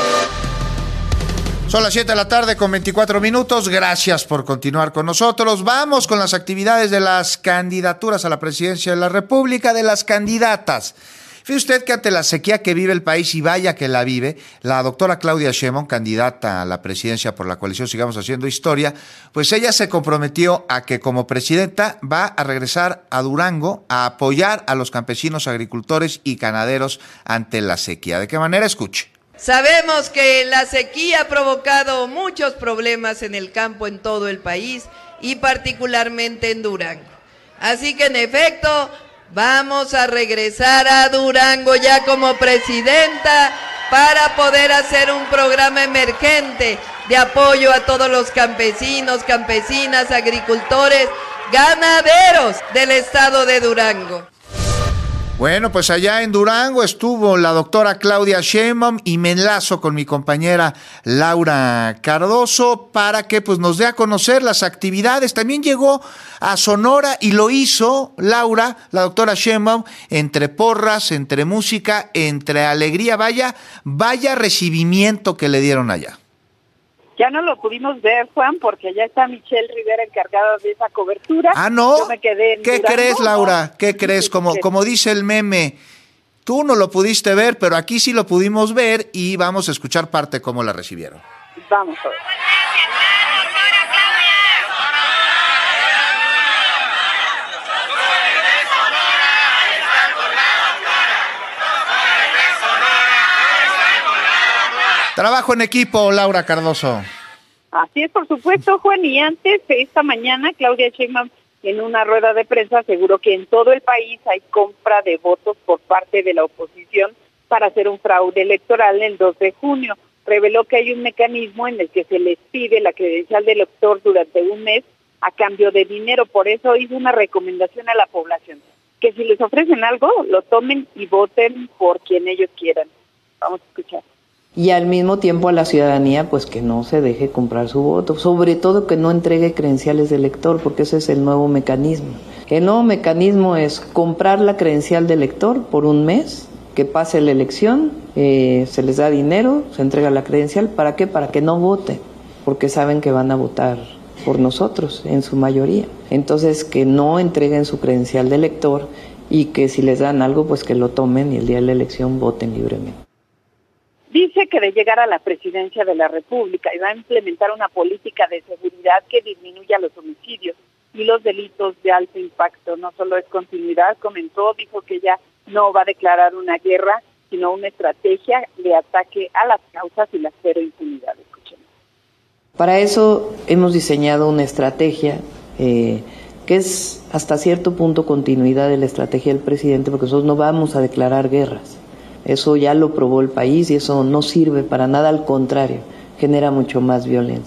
Son las siete de la tarde con veinticuatro minutos. Gracias por continuar con nosotros. Vamos con las actividades de las candidaturas a la presidencia de la República, de las candidatas. Fíjese usted que ante la sequía que vive el país, y vaya que la vive, la doctora Claudia Sheinbaum, candidata a la presidencia por la coalición Sigamos Haciendo Historia, pues ella se comprometió a que como presidenta va a regresar a Durango a apoyar a los campesinos, agricultores y ganaderos ante la sequía. ¿De qué manera? Escuche. Sabemos que la sequía ha provocado muchos problemas en el campo en todo el país y particularmente en Durango. Así que en efecto vamos a regresar a Durango ya como presidenta para poder hacer un programa emergente de apoyo a todos los campesinos, campesinas, agricultores, ganaderos del estado de Durango. Bueno, pues allá en Durango estuvo la doctora Claudia Sheinbaum y me enlazo con mi compañera Laura Cardoso para que pues nos dé a conocer las actividades. También llegó a Sonora y lo hizo Laura, la doctora Sheinbaum, entre porras, entre música, entre alegría. Vaya, vaya recibimiento que le dieron allá. Ya no lo pudimos ver, Juan, porque ya está Michelle Rivera encargada de esa cobertura. Ah, ¿no? Yo me quedé en ¿Qué Durango, crees, Laura? ¿no? ¿Qué crees? Como, como dice el meme, tú no lo pudiste ver, pero aquí sí lo pudimos ver y vamos a escuchar parte de cómo la recibieron. Vamos a ver. Trabajo en equipo, Laura Cardoso. Así es, por supuesto, Juan. Y antes, esta mañana, Claudia Sheinbaum, en una rueda de prensa, aseguró que en todo el país hay compra de votos por parte de la oposición para hacer un fraude electoral el dos de junio. reveló que hay un mecanismo en el que se les pide la credencial del elector durante un mes a cambio de dinero. Por eso hizo una recomendación a la población, que si les ofrecen algo, lo tomen y voten por quien ellos quieran. Vamos a escuchar. Y al mismo tiempo a la ciudadanía, pues que no se deje comprar su voto, sobre todo que no entregue credenciales de elector, porque ese es el nuevo mecanismo. El nuevo mecanismo es comprar la credencial de elector por un mes, que pase la elección, eh, se les da dinero, se entrega la credencial, ¿para qué? Para que no voten, porque saben que van a votar por nosotros en su mayoría. Entonces que no entreguen su credencial de elector y que si les dan algo, pues que lo tomen y el día de la elección voten libremente. Dice que de llegar a la presidencia de la República va a implementar una política de seguridad que disminuya los homicidios y los delitos de alto impacto. No solo es continuidad, comentó, dijo que ya no va a declarar una guerra, sino una estrategia de ataque a las causas y la cero impunidad. Escuchemos. Para eso hemos diseñado una estrategia eh, que es hasta cierto punto continuidad de la estrategia del presidente, porque nosotros no vamos a declarar guerras. Eso ya lo probó el país y eso no sirve para nada, al contrario, genera mucho más violencia.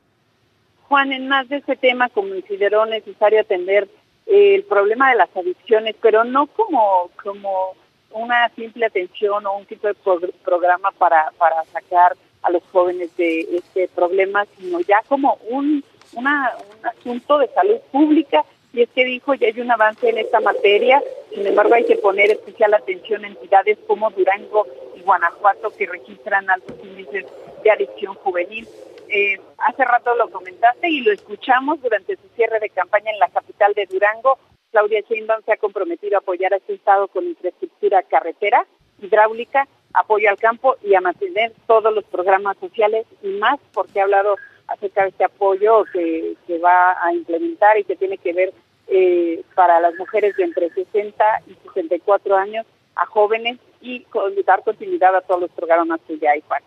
Juan, en más de este tema, consideró necesario atender eh, el problema de las adicciones, pero no como, como una simple atención o un tipo de pro programa para, para sacar a los jóvenes de este problema, sino ya como un, una, un asunto de salud pública. Y es que dijo, ya hay un avance en esta materia, sin embargo hay que poner especial atención a entidades como Durango y Guanajuato, que registran altos índices de adicción juvenil. Eh, hace rato lo comentaste y lo escuchamos durante su cierre de campaña en la capital de Durango. Claudia Sheinbaum se ha comprometido a apoyar a este estado con infraestructura carretera, hidráulica, apoyo al campo y a mantener todos los programas sociales y más, porque ha hablado acerca de este apoyo que, que va a implementar y que tiene que ver eh, para las mujeres de entre sesenta y sesenta y cuatro años, a jóvenes, y con, dar continuidad a todos los programas que ya hay, Juan.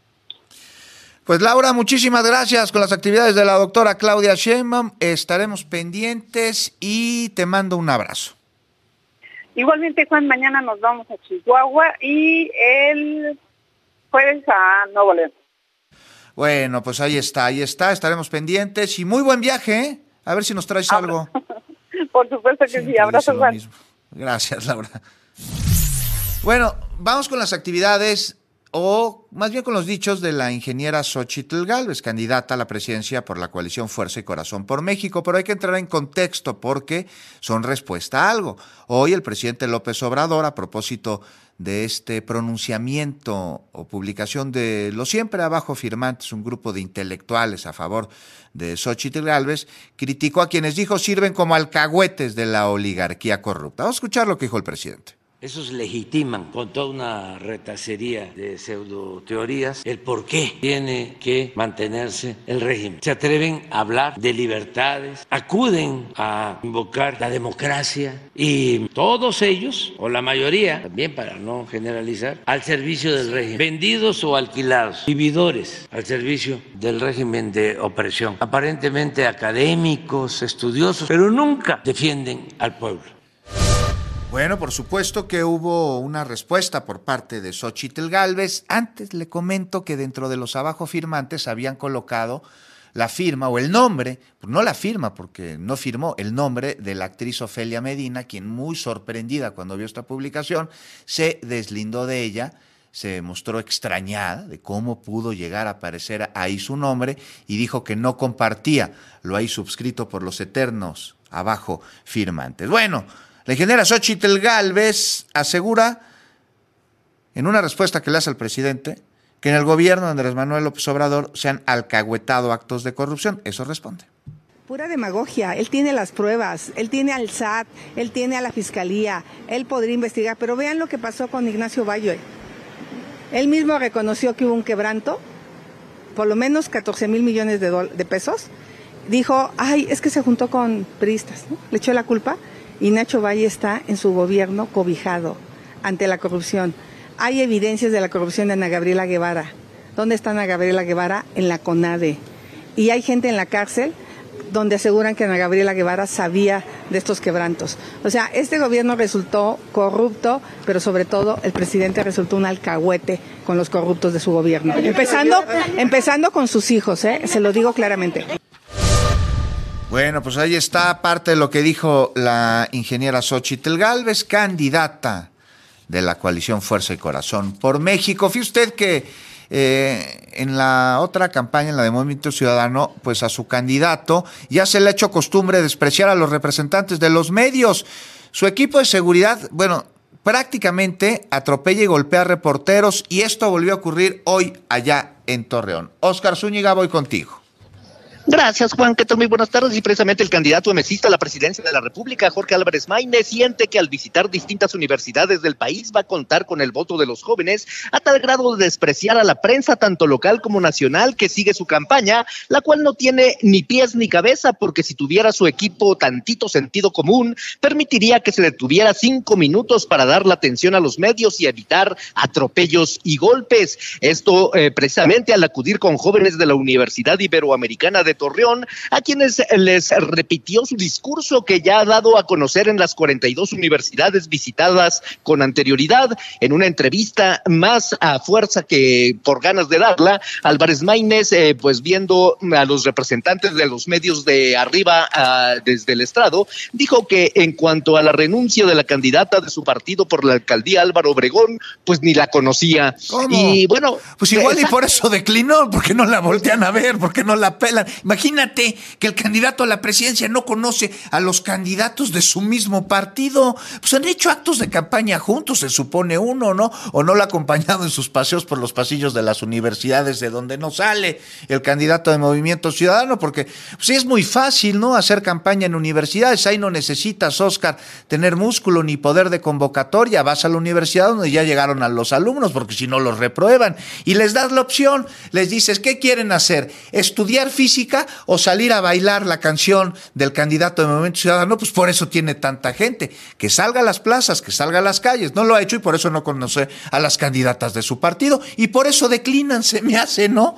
Pues Laura, muchísimas gracias con las actividades de la doctora Claudia Sheinbaum. Estaremos pendientes y te mando un abrazo. Igualmente, Juan, mañana nos vamos a Chihuahua y el jueves a Nuevo León. Bueno, pues ahí está, ahí está, estaremos pendientes y muy buen viaje, ¿eh? A ver si nos traes algo. Por supuesto que Siempre sí, abrazo, Juan. Gracias, Laura. Bueno, vamos con las actividades, o más bien con los dichos de la ingeniera Xóchitl Gálvez, candidata a la presidencia por la coalición Fuerza y Corazón por México, pero hay que entrar en contexto porque son respuesta a algo. Hoy el presidente López Obrador, a propósito de este pronunciamiento o publicación de los siempre abajo firmantes, un grupo de intelectuales a favor de Xóchitl Gálvez, criticó a quienes dijo sirven como alcahuetes de la oligarquía corrupta. Vamos a escuchar lo que dijo el presidente. Esos legitiman con toda una retacería de pseudoteorías el por qué tiene que mantenerse el régimen. Se atreven a hablar de libertades, acuden a invocar la democracia y todos ellos, o la mayoría, también para no generalizar, al servicio del régimen, vendidos o alquilados, vividores al servicio del régimen de opresión, aparentemente académicos, estudiosos, pero nunca defienden al pueblo. Bueno, por supuesto que hubo una respuesta por parte de Xóchitl Gálvez. Antes le comento que dentro de los abajo firmantes habían colocado la firma o el nombre, no la firma porque no firmó, el nombre de la actriz Ofelia Medina, quien muy sorprendida cuando vio esta publicación, se deslindó de ella, se mostró extrañada de cómo pudo llegar a aparecer ahí su nombre y dijo que no compartía lo ahí subscrito por los eternos abajo firmantes. Bueno, la ingeniera Xóchitl Gálvez asegura, en una respuesta que le hace al presidente, que en el gobierno de Andrés Manuel López Obrador se han alcahuetado actos de corrupción. Eso responde. Pura demagogia. Él tiene las pruebas, él tiene al S A T, él tiene a la Fiscalía, él podría investigar, pero vean lo que pasó con Ignacio Valle. Él mismo reconoció que hubo un quebranto, por lo menos catorce mil millones de, de pesos. Dijo, ay, es que se juntó con priistas, ¿no? Le echó la culpa. Y Nacho Valle está en su gobierno cobijado ante la corrupción. Hay evidencias de la corrupción de Ana Gabriela Guevara. ¿Dónde está Ana Gabriela Guevara? En la CONADE. Y hay gente en la cárcel donde aseguran que Ana Gabriela Guevara sabía de estos quebrantos. O sea, este gobierno resultó corrupto, pero sobre todo el presidente resultó un alcahuete con los corruptos de su gobierno. Empezando, empezando con sus hijos, ¿eh? Se lo digo claramente. Bueno, pues ahí está parte de lo que dijo la ingeniera Xóchitl Gálvez, candidata de la coalición Fuerza y Corazón por México. Fíjese usted que eh, en la otra campaña, en la de Movimiento Ciudadano, pues a su candidato ya se le ha hecho costumbre despreciar a los representantes de los medios. Su equipo de seguridad, bueno, prácticamente atropella y golpea a reporteros, y esto volvió a ocurrir hoy allá en Torreón. Óscar Zúñiga, voy contigo. Gracias, Juan. ¿Qué tal? Muy buenas tardes. Y precisamente el candidato emesista a la presidencia de la República, Jorge Álvarez Maínez, siente que al visitar distintas universidades del país va a contar con el voto de los jóvenes, a tal grado de despreciar a la prensa, tanto local como nacional, que sigue su campaña, la cual no tiene ni pies ni cabeza, porque si tuviera su equipo tantito sentido común, permitiría que se detuviera cinco minutos para dar la atención a los medios y evitar atropellos y golpes. Esto eh, precisamente al acudir con jóvenes de la Universidad Iberoamericana de Torreón, a quienes les repitió su discurso que ya ha dado a conocer en las cuarenta y dos universidades visitadas con anterioridad. En una entrevista más a fuerza que por ganas de darla, Álvarez Maínez, eh, pues viendo a los representantes de los medios de arriba uh, desde el estrado, dijo que en cuanto a la renuncia de la candidata de su partido por la alcaldía, Álvaro Obregón, pues ni la conocía. ¿Cómo? Y bueno, pues igual y por eso declinó, porque no la voltean a ver, porque no la pelan. Imagínate que el candidato a la presidencia no conoce a los candidatos de su mismo partido. Pues han hecho actos de campaña juntos, se supone uno, ¿no? O no lo ha acompañado en sus paseos por los pasillos de las universidades de donde no sale el candidato de Movimiento Ciudadano, porque pues, es muy fácil, ¿no? Hacer campaña en universidades. Ahí no necesitas, Óscar, tener músculo ni poder de convocatoria. Vas a la universidad donde ya llegaron a los alumnos, porque si no los reprueban. Y les das la opción, les dices, ¿qué quieren hacer? ¿Estudiar física o salir a bailar la canción del candidato de Movimiento Ciudadano? Pues por eso tiene tanta gente. Que salga a las plazas, que salga a las calles. No lo ha hecho y por eso no conoce a las candidatas de su partido. Y por eso declinan, se me hace, ¿no?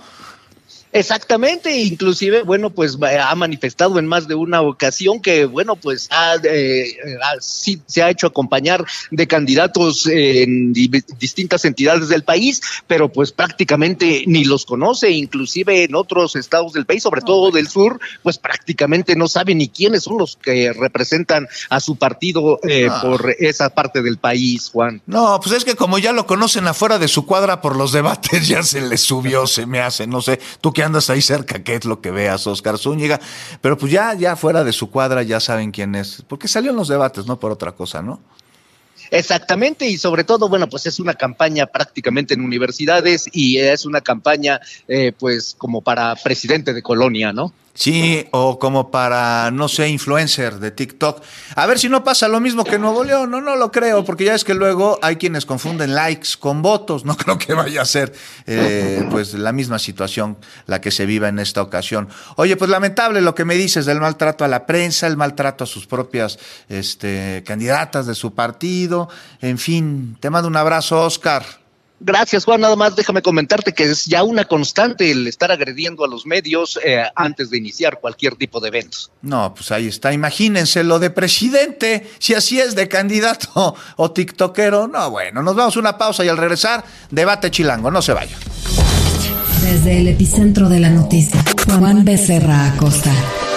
Exactamente, inclusive, bueno, pues ha manifestado en más de una ocasión que, bueno, pues ha, eh, ha, sí, se ha hecho acompañar de candidatos eh, en di- distintas entidades del país, pero pues prácticamente ni los conoce, inclusive en otros estados del país, sobre todo del sur, pues prácticamente no sabe ni quiénes son los que representan a su partido eh, no. por esa parte del país, Juan. No, pues es que como ya lo conocen afuera de su cuadra por los debates, ya se les subió, se me hace, no sé, tú que andas ahí cerca, ¿qué es lo que veas, Óscar Zúñiga? Pero pues ya, ya fuera de su cuadra ya saben quién es, porque salió en los debates, no por otra cosa, ¿no? Exactamente, y sobre todo, bueno, pues es una campaña prácticamente en universidades y es una campaña, eh, pues, como para presidente de colonia, ¿no? Sí, o como para, no sé, influencer de TikTok. A ver si no pasa lo mismo que en Nuevo León. No, no lo creo, porque ya es que luego hay quienes confunden likes con votos. No creo que vaya a ser eh, pues la misma situación la que se viva en esta ocasión. Oye, pues lamentable lo que me dices del maltrato a la prensa, el maltrato a sus propias este, candidatas de su partido. En fin, te mando un abrazo, Óscar. Gracias, Juan. Nada más déjame comentarte que es ya una constante el estar agrediendo a los medios eh, antes de iniciar cualquier tipo de eventos. No, pues ahí está. Imagínense lo de presidente, si así es de candidato o tiktokero. No, bueno, nos vamos a una pausa y al regresar, debate chilango. No se vayan. Desde el epicentro de la noticia, Juan Becerra Acosta.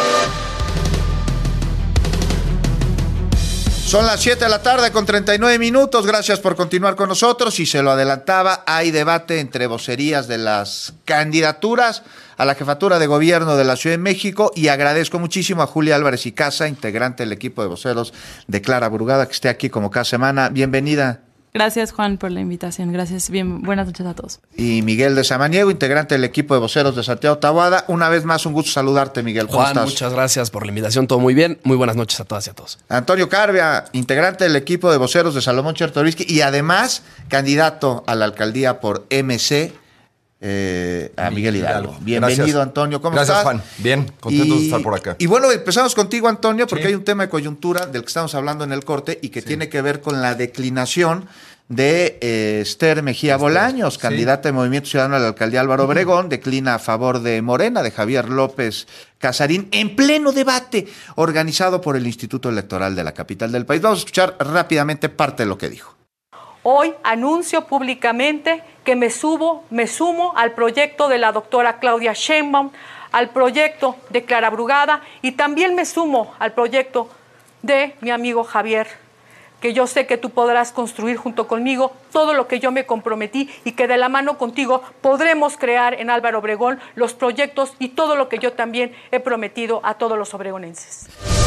Son las siete de la tarde con treinta y nueve minutos. Gracias por continuar con nosotros. Y se lo adelantaba, hay debate entre vocerías de las candidaturas a la jefatura de gobierno de la Ciudad de México. Y agradezco muchísimo a Julia Álvarez y Casa, integrante del equipo de voceros de Clara Brugada, que esté aquí como cada semana. Bienvenida. Gracias, Juan, por la invitación. Gracias. Bien, buenas noches a todos. Y Miguel de Samaniego, integrante del equipo de voceros de Santiago Taboada. Una vez más, un gusto saludarte, Miguel. ¿Cómo Juan, estás? Muchas gracias por la invitación. Todo muy bien. Muy buenas noches a todas y a todos. Antonio Carvia, integrante del equipo de voceros de Salomón Chertorivsky y además candidato a la alcaldía por M C, eh, a Miguel Hidalgo. Bienvenido, Gracias. Antonio. ¿Cómo Gracias, estás? Juan. Bien, contento y, de estar por acá. Y bueno, empezamos contigo, Antonio, porque Sí. hay un tema de coyuntura del que estamos hablando en el corte y que sí. tiene que ver con la declinación de eh, Esther Mejía Esther, Bolaños, sí. candidata de Movimiento Ciudadano a la alcaldía Álvaro Obregón, declina a favor de Morena, de Javier López Casarín, en pleno debate organizado por el Instituto Electoral de la capital del país. Vamos a escuchar rápidamente parte de lo que dijo. Hoy anuncio públicamente que me subo, me sumo al proyecto de la doctora Claudia Sheinbaum, al proyecto de Clara Brugada y también me sumo al proyecto de mi amigo Javier, que yo sé que tú podrás construir junto conmigo todo lo que yo me comprometí y que de la mano contigo podremos crear en Álvaro Obregón los proyectos y todo lo que yo también he prometido a todos los obregonenses.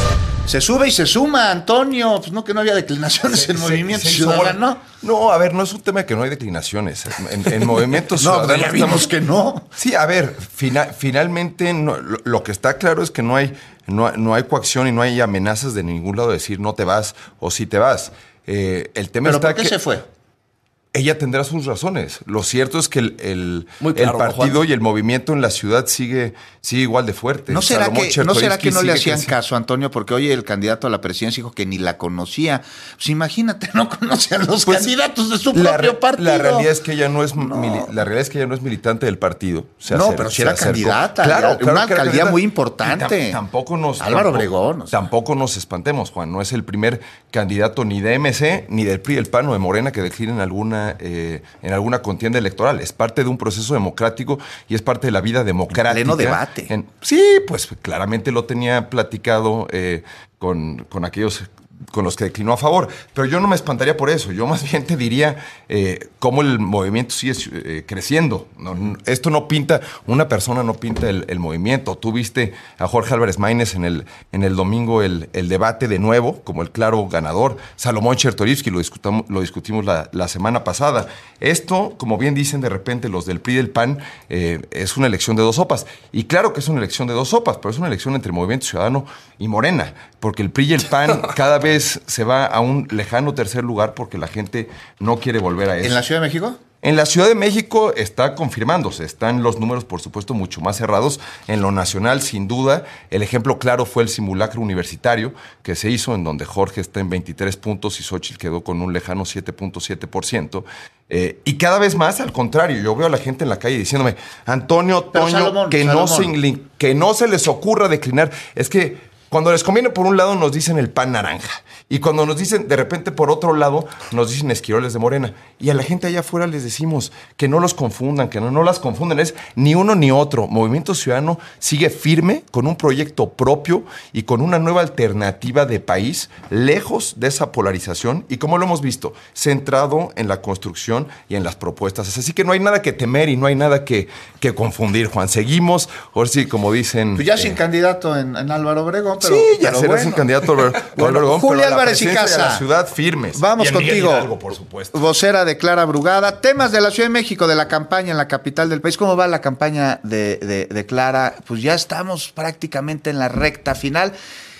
Se sube y se suma, Antonio. Pues no, que no había declinaciones Se- en se- Movimiento se Ciudadano. No, a ver, no es un tema de que no hay declinaciones. En, en Movimiento No, Ciudadano pues ya vimos que no. Sí, a ver, fina- finalmente no- lo, lo que está claro es que no hay, no, no hay coacción y no hay amenazas de ningún lado de decir no te vas o sí te vas. Eh, el tema ¿Pero está por qué que se fue? ella tendrá sus razones. Lo cierto es que el, el, Muy claro, el partido Juan. y el movimiento en la ciudad sigue, sigue igual de fuerte. ¿No será, Salomón que, ¿No será que no Chertorivsky le sigue hacían creciendo. caso, Antonio? Porque hoy el candidato a la presidencia dijo que ni la conocía. Pues imagínate, no conoce a los Pues, candidatos de su La, propio re- partido. la realidad es que ella no es mili- la realidad es que ella no es militante del partido. Se No, acer- pero sí se era acercó. candidata, Claro, ya, claro una que era alcaldía candidata. muy Y importante. tam- tampoco nos Álvaro tampoco- Obregón, o sea. Tampoco nos espantemos, Juan. No es el primer candidato ni de M C, ni del P R I, el P A N o de Morena que declina en alguna eh, en alguna contienda electoral. Es parte de un proceso democrático y es parte de la vida democrática. pleno debate. En- sí, pues claramente lo tenía platicado eh, con, con aquellos con los que declinó a favor. Pero yo no me espantaría por eso. Yo más bien te diría eh, cómo el movimiento sigue eh, creciendo. No, no, esto no pinta, una persona no pinta el, el movimiento. Tú viste a Jorge Álvarez Maínez en el, en el domingo el, el debate de nuevo, como el claro ganador. Salomón Chertorivsky, lo discutamos, lo discutimos la, la semana pasada. Esto, como bien dicen de repente los del P R I y del P A N, eh, es una elección de dos sopas. Y claro que es una elección de dos sopas, pero es una elección entre Movimiento Ciudadano y Morena. Porque el P R I y el P A N cada vez se va a un lejano tercer lugar porque la gente no quiere volver a eso. ¿En la Ciudad de México? En la Ciudad de México está confirmándose, están los números por supuesto mucho más cerrados. En lo nacional, sin duda, el ejemplo claro fue el simulacro universitario que se hizo en donde Jorge está en veintitrés puntos y Xóchitl quedó con un lejano siete punto siete por ciento. Eh, y cada vez más, al contrario, yo veo a la gente en la calle diciéndome, Antonio, Pero Toño, Salomón, que, no Salomón. se, que no se les ocurra declinar. Es que cuando les conviene por un lado nos dicen el pan naranja y cuando nos dicen de repente por otro lado nos dicen esquiroles de Morena y a la gente allá afuera les decimos que no los confundan, que no, no las confundan, es ni uno ni otro. Movimiento Ciudadano sigue firme con un proyecto propio y con una nueva alternativa de país lejos de esa polarización y como lo hemos visto, centrado en la construcción y en las propuestas. Así que no hay nada que temer y no hay nada que, que confundir, Juan. Seguimos, ahora sí, como dicen... Pues ya eh, sin candidato en, en Álvaro Obregón, pero, sí, ya pero serás bueno. un candidato Álvaro Bueno, Obregón, Julia pero a la Álvarez y presidencia de Casa. la ciudad firmes. Vamos Y a Miguel contigo. Hidalgo, por supuesto. Vocera de Clara Brugada. Temas de la Ciudad de México, de la campaña en la capital del país. ¿Cómo va la campaña de, de, de Clara? Pues ya estamos prácticamente en la recta final.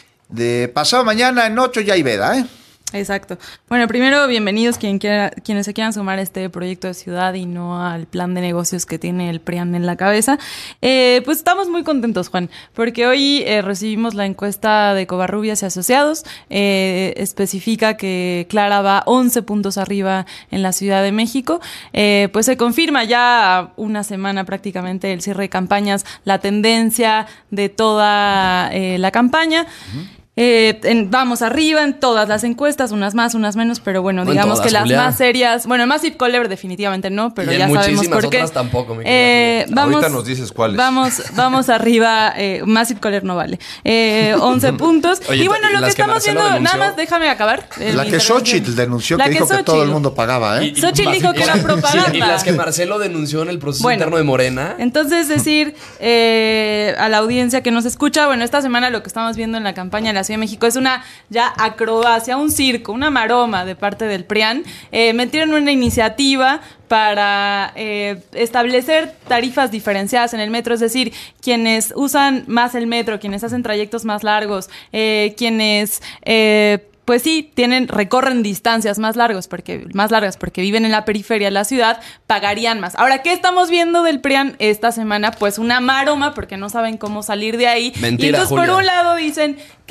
De pasado mañana en ocho ya hay veda, ¿eh? Exacto. Bueno, primero, bienvenidos quien quiera, quienes se quieran sumar a este proyecto de ciudad y no al plan de negocios que tiene el P R I A N en la cabeza. Eh, pues estamos muy contentos, Juan, porque hoy eh, recibimos la encuesta de Covarrubias y Asociados. Eh, especifica que Clara va once puntos arriba en la Ciudad de México. Eh, pues se confirma ya a una semana prácticamente del cierre de campañas la tendencia de toda eh, la campaña. Uh-huh. Eh, en, vamos arriba en todas las encuestas, unas más, unas menos, pero bueno, no digamos todas, que las Julia. más serias, bueno, Massive Caller definitivamente no, pero y ya en sabemos por qué. Otras tampoco, mi eh, vamos, Ahorita nos dices cuáles. Vamos, vamos arriba, eh, Massive Caller no vale. Eh, once puntos. Oye, y bueno, lo que, que estamos Marcelo viendo, denunció. nada más déjame acabar. Eh, la que Xóchitl denunció que, que dijo que todo el mundo pagaba, ¿eh? Xóchitl dijo que era propaganda. Sí, y las que Marcelo denunció en el proceso bueno, interno de Morena. Entonces, decir eh, a la audiencia que nos escucha, bueno, esta semana lo que estamos viendo en la campaña de la Ciudad de México es una ya acrobacia, un circo, una maroma de parte del P R I A N. Eh, metieron una iniciativa para eh, establecer tarifas diferenciadas en el metro, es decir, quienes usan más el metro, quienes hacen trayectos más largos, eh, quienes... Eh, pues sí, tienen, recorren distancias más largas porque, más largas porque viven en la periferia de la ciudad, pagarían más. Ahora, ¿qué estamos viendo del P R I A N esta semana? Pues una maroma porque no saben cómo salir de ahí. Mentira, y entonces, Julia. por un lado, dicen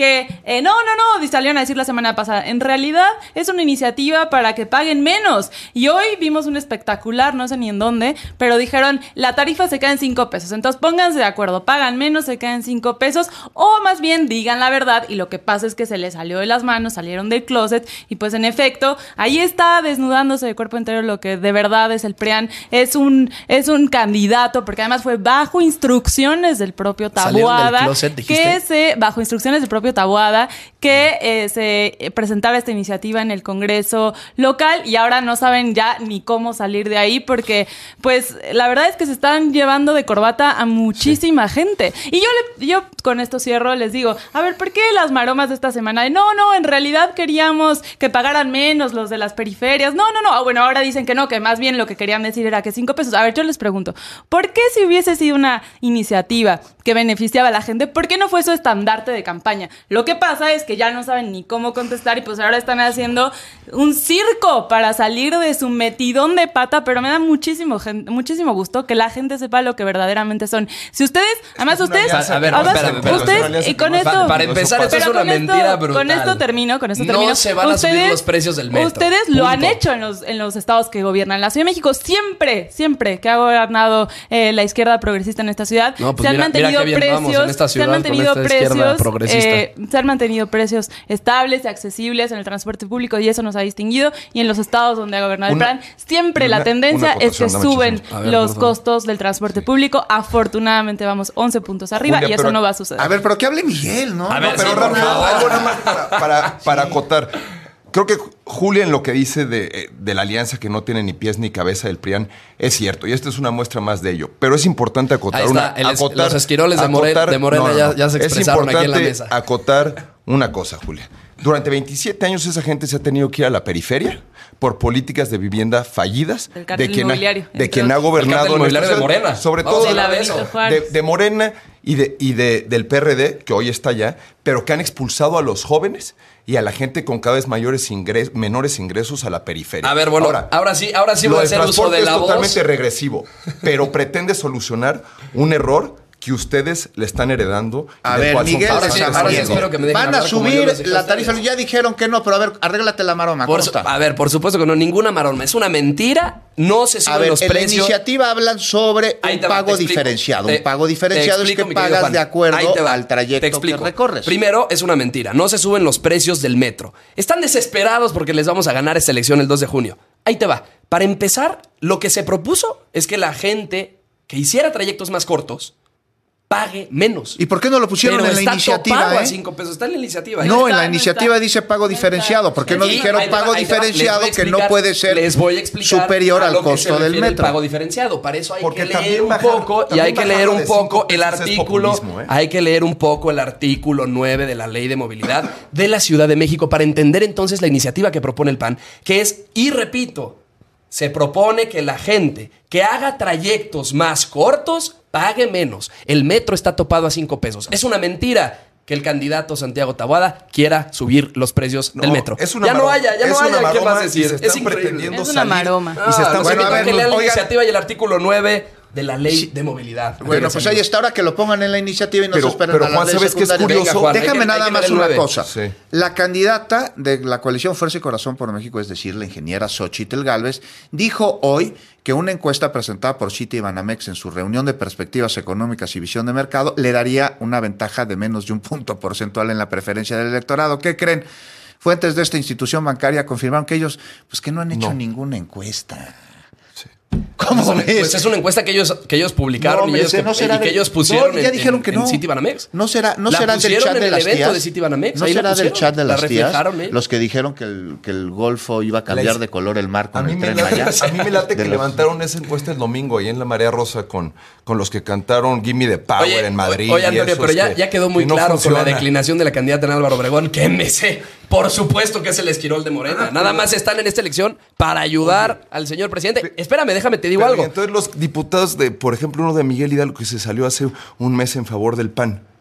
que eh, no, no, no, salieron a decir la semana pasada. En realidad es una iniciativa para que paguen menos. Y hoy vimos un espectacular, no sé ni en dónde, pero dijeron, la tarifa se queda en cinco pesos. Entonces pónganse de acuerdo, pagan menos, se quedan en cinco pesos, o más bien digan la verdad. Y lo que pasa es que se les salió de las manos, salieron del closet, y pues en efecto, ahí está desnudándose de cuerpo entero lo que de verdad es el PRIAN. Es un, es un candidato, porque además fue bajo instrucciones del propio Taboada, del closet, que se, bajo instrucciones del propio Taboada, que eh, se presentara esta iniciativa en el Congreso local, y ahora no saben ya ni cómo salir de ahí, porque pues la verdad es que se están llevando de corbata a muchísima sí. gente. Y yo, le, yo con esto cierro, les digo, a ver, ¿por qué las maromas de esta semana? No, no, en realidad queríamos que pagaran menos los de las periferias. No, no, no. Ah, bueno, ahora dicen que no, que más bien lo que querían decir era que cinco pesos. A ver, yo les pregunto, ¿por qué si hubiese sido una iniciativa que beneficiaba a la gente, por qué no fue su estandarte de campaña? Lo que pasa es que ya no saben ni cómo contestar, y pues ahora están haciendo un circo para salir de su metidón de pata, pero me da muchísimo, muchísimo gusto que la gente sepa lo que verdaderamente son. Si ustedes, además ustedes, a ver, además, espérame, espérame, ustedes, espérame, y con para, esto, para empezar, esto es una mentira esto, brutal. Con esto termino, con esto termino. No se van ustedes, a subir los precios del metro. Ustedes Punto. Lo han hecho en los, en los estados que gobiernan. La Ciudad de México siempre, siempre que ha gobernado eh, la izquierda progresista en esta ciudad, no, pues se han mira, mantenido mira precios, ciudad, se han mantenido precios, eh, se han mantenido precios estables y accesibles en el transporte público, y eso nos ha distinguido. Y en los estados donde ha gobernado una, el PRIAN, siempre una, la tendencia es que suben ver, los costos del transporte público. Afortunadamente vamos once puntos arriba, Julia, y eso pero, no va a suceder. A ver, pero que hable Miguel, ¿no? A ver, no, pero sí, por favor, algo nada más para, para, para acotar. Creo que Julia, en lo que dice de, de la alianza que no tiene ni pies ni cabeza del PRIAN, es cierto, y esta es una muestra más de ello. Pero es importante acotar Ahí está, una. el, acotar, los esquiroles de, More, acotar, de Morena no, no, no. Ya, ya se expresaron aquí en la mesa. Es importante acotar una cosa, Julia. Durante veintisiete años esa gente se ha tenido que ir a la periferia por políticas de vivienda fallidas de quien, ha, de quien ha gobernado el en de Morena. Sobre Vamos todo de, eso, de, de Morena y, de, y de, del P R D, que hoy está allá, pero que han expulsado a los jóvenes y a la gente con cada vez mayores ingres, menores ingresos a la periferia. A ver, bueno, ahora, ahora sí, ahora sí voy a hacer uso de la voz. Es totalmente regresivo, pero pretende solucionar un error que ustedes le están heredando. A ver, Miguel, ahora sí, ahora sí espero que me van a subir la tarifa. Ya dijeron que no, pero a ver, arréglate la maroma. Por su, a ver, por supuesto que no, ninguna maroma. Es una mentira. No se suben a ver, los en precios. En la iniciativa hablan sobre un te, pago te diferenciado. Te, un pago diferenciado explico, es que pagas Juan, de acuerdo al trayecto que recorres. Primero, es una mentira. No se suben los precios del metro. Están desesperados porque les vamos a ganar esta elección el dos de junio. Ahí te va. Para empezar, lo que se propuso es que la gente que hiciera trayectos más cortos pague menos. ¿Y por qué no lo pusieron Pero en la está iniciativa? ¿eh? a cinco pesos. Está en la iniciativa. No, está, en la no iniciativa está. dice pago diferenciado. ¿Por qué no sí, dijeron pago va, diferenciado que no puede ser les voy a explicar superior al a lo costo del metro? El pago diferenciado. Para eso hay Porque que leer un poco y hay que leer un poco el artículo. ¿eh? Hay que leer un poco el artículo nueve de la Ley de Movilidad de la Ciudad de México para entender entonces la iniciativa que propone el P A N, que es, y repito, se propone que la gente que haga trayectos más cortos pague menos. El metro está topado a cinco pesos. Es una mentira que el candidato Santiago Taboada quiera subir los precios no, del metro. Es una ya maroma, no haya, ya no haya. ¿Qué vas a decir? Es increíble. Es una maroma. Ah, y se están bueno, a ver, que lean la oigan, iniciativa y el artículo nueve de la Ley sí. de Movilidad. Bueno, pues ahí está, ahora que lo pongan en la iniciativa y no pero, se esperen pero, a la Juan, ley ¿sabes qué es curioso? Venga, Juan, Déjame que, nada más una nueve. cosa. Sí. La candidata de la coalición Fuerza y Corazón por México, es decir, la ingeniera Xóchitl Gálvez, dijo hoy que una encuesta presentada por Citibanamex en su reunión de perspectivas económicas y visión de mercado le daría una ventaja de menos de un punto porcentual en la preferencia del electorado. ¿Qué creen? Fuentes de esta institución bancaria confirmaron que ellos, pues que no han hecho no. ninguna encuesta. ¿Cómo pues es? Pues es una encuesta que ellos, que ellos publicaron no, y, ellos que, no y que de, ellos pusieron no, ya dijeron en, que no. en Citibanamex. No será, no será del chat de las tías. De Citibanamex, no será del chat de las tías. ¿eh? Los que dijeron que el, que el Golfo iba a cambiar de color el mar con a el mí tren me late, allá. A mí me late que los... levantaron esa encuesta el domingo ahí en la Marea Rosa con, con los que cantaron Gimme the Power oye, en Madrid. Oye, Antonio, pero ya, que, ya quedó muy claro no con la declinación de la candidata en Álvaro Obregón que M C, por supuesto que es el Esquirol de Morena. Ah, Nada más están en esta elección para ayudar oye, al señor presidente. Pero, Espérame, déjame, te digo pero, algo. Entonces los diputados de, por ejemplo, uno de Miguel Hidalgo que se salió hace un mes en favor del P A N.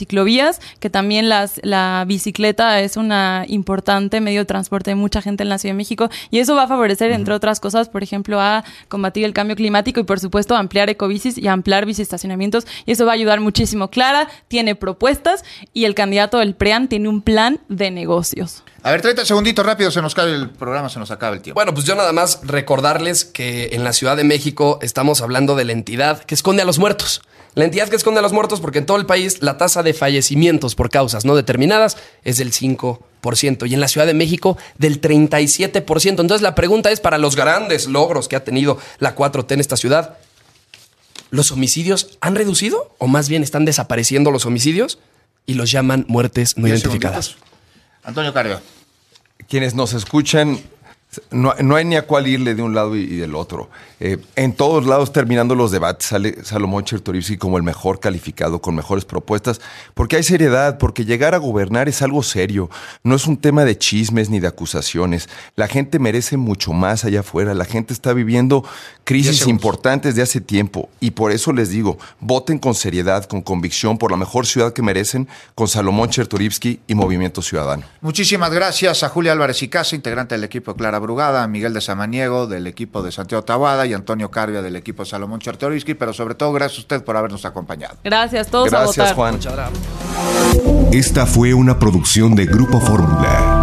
ciclovías, que también la las, la bicicleta es una importante medio de transporte de mucha gente en la Ciudad de México y eso va a favorecer, uh-huh. entre otras cosas, por ejemplo, a combatir el cambio climático y, por supuesto, ampliar ecobicis y ampliar biciestacionamientos y eso va a ayudar muchísimo. Clara tiene propuestas y el candidato del P R I A N tiene un plan de negocios. A ver, treinta segunditos rápido, se nos cae el programa, se nos acaba el tiempo. Bueno, pues yo nada más recordarles que en la Ciudad de México estamos hablando de la entidad que esconde a los muertos. La entidad que esconde a los muertos porque en todo el país la tasa de fallecimientos por causas no determinadas es del cinco por ciento y en la Ciudad de México del treinta y siete por ciento. Entonces la pregunta es, para los grandes logros que ha tenido la cuatro T en esta ciudad, ¿los homicidios han reducido o más bien están desapareciendo los homicidios y los llaman muertes no identificadas? Antonio Carvio. Quienes nos escuchan, no, no hay ni a cuál irle de un lado y, y del otro. Eh, en todos lados, terminando los debates, sale Salomón Chertorivsky como el mejor calificado, con mejores propuestas, porque hay seriedad, porque llegar a gobernar es algo serio. No es un tema de chismes ni de acusaciones. La gente merece mucho más allá afuera. La gente está viviendo crisis importantes de hace tiempo y por eso les digo, voten con seriedad, con convicción, por la mejor ciudad que merecen, con Salomón Chertorivsky y Movimiento Ciudadano. Muchísimas gracias a Julia Álvarez y Casa, integrante del equipo de Clara Brugada, a Miguel de Samaniego del equipo de Santiago Taboada y Antonio Carvia del equipo de Salomón Chertorivsky, pero sobre todo gracias a usted por habernos acompañado. Gracias, todos gracias, a votar. Juan. Muchas gracias. Esta fue una producción de Grupo Fórmula.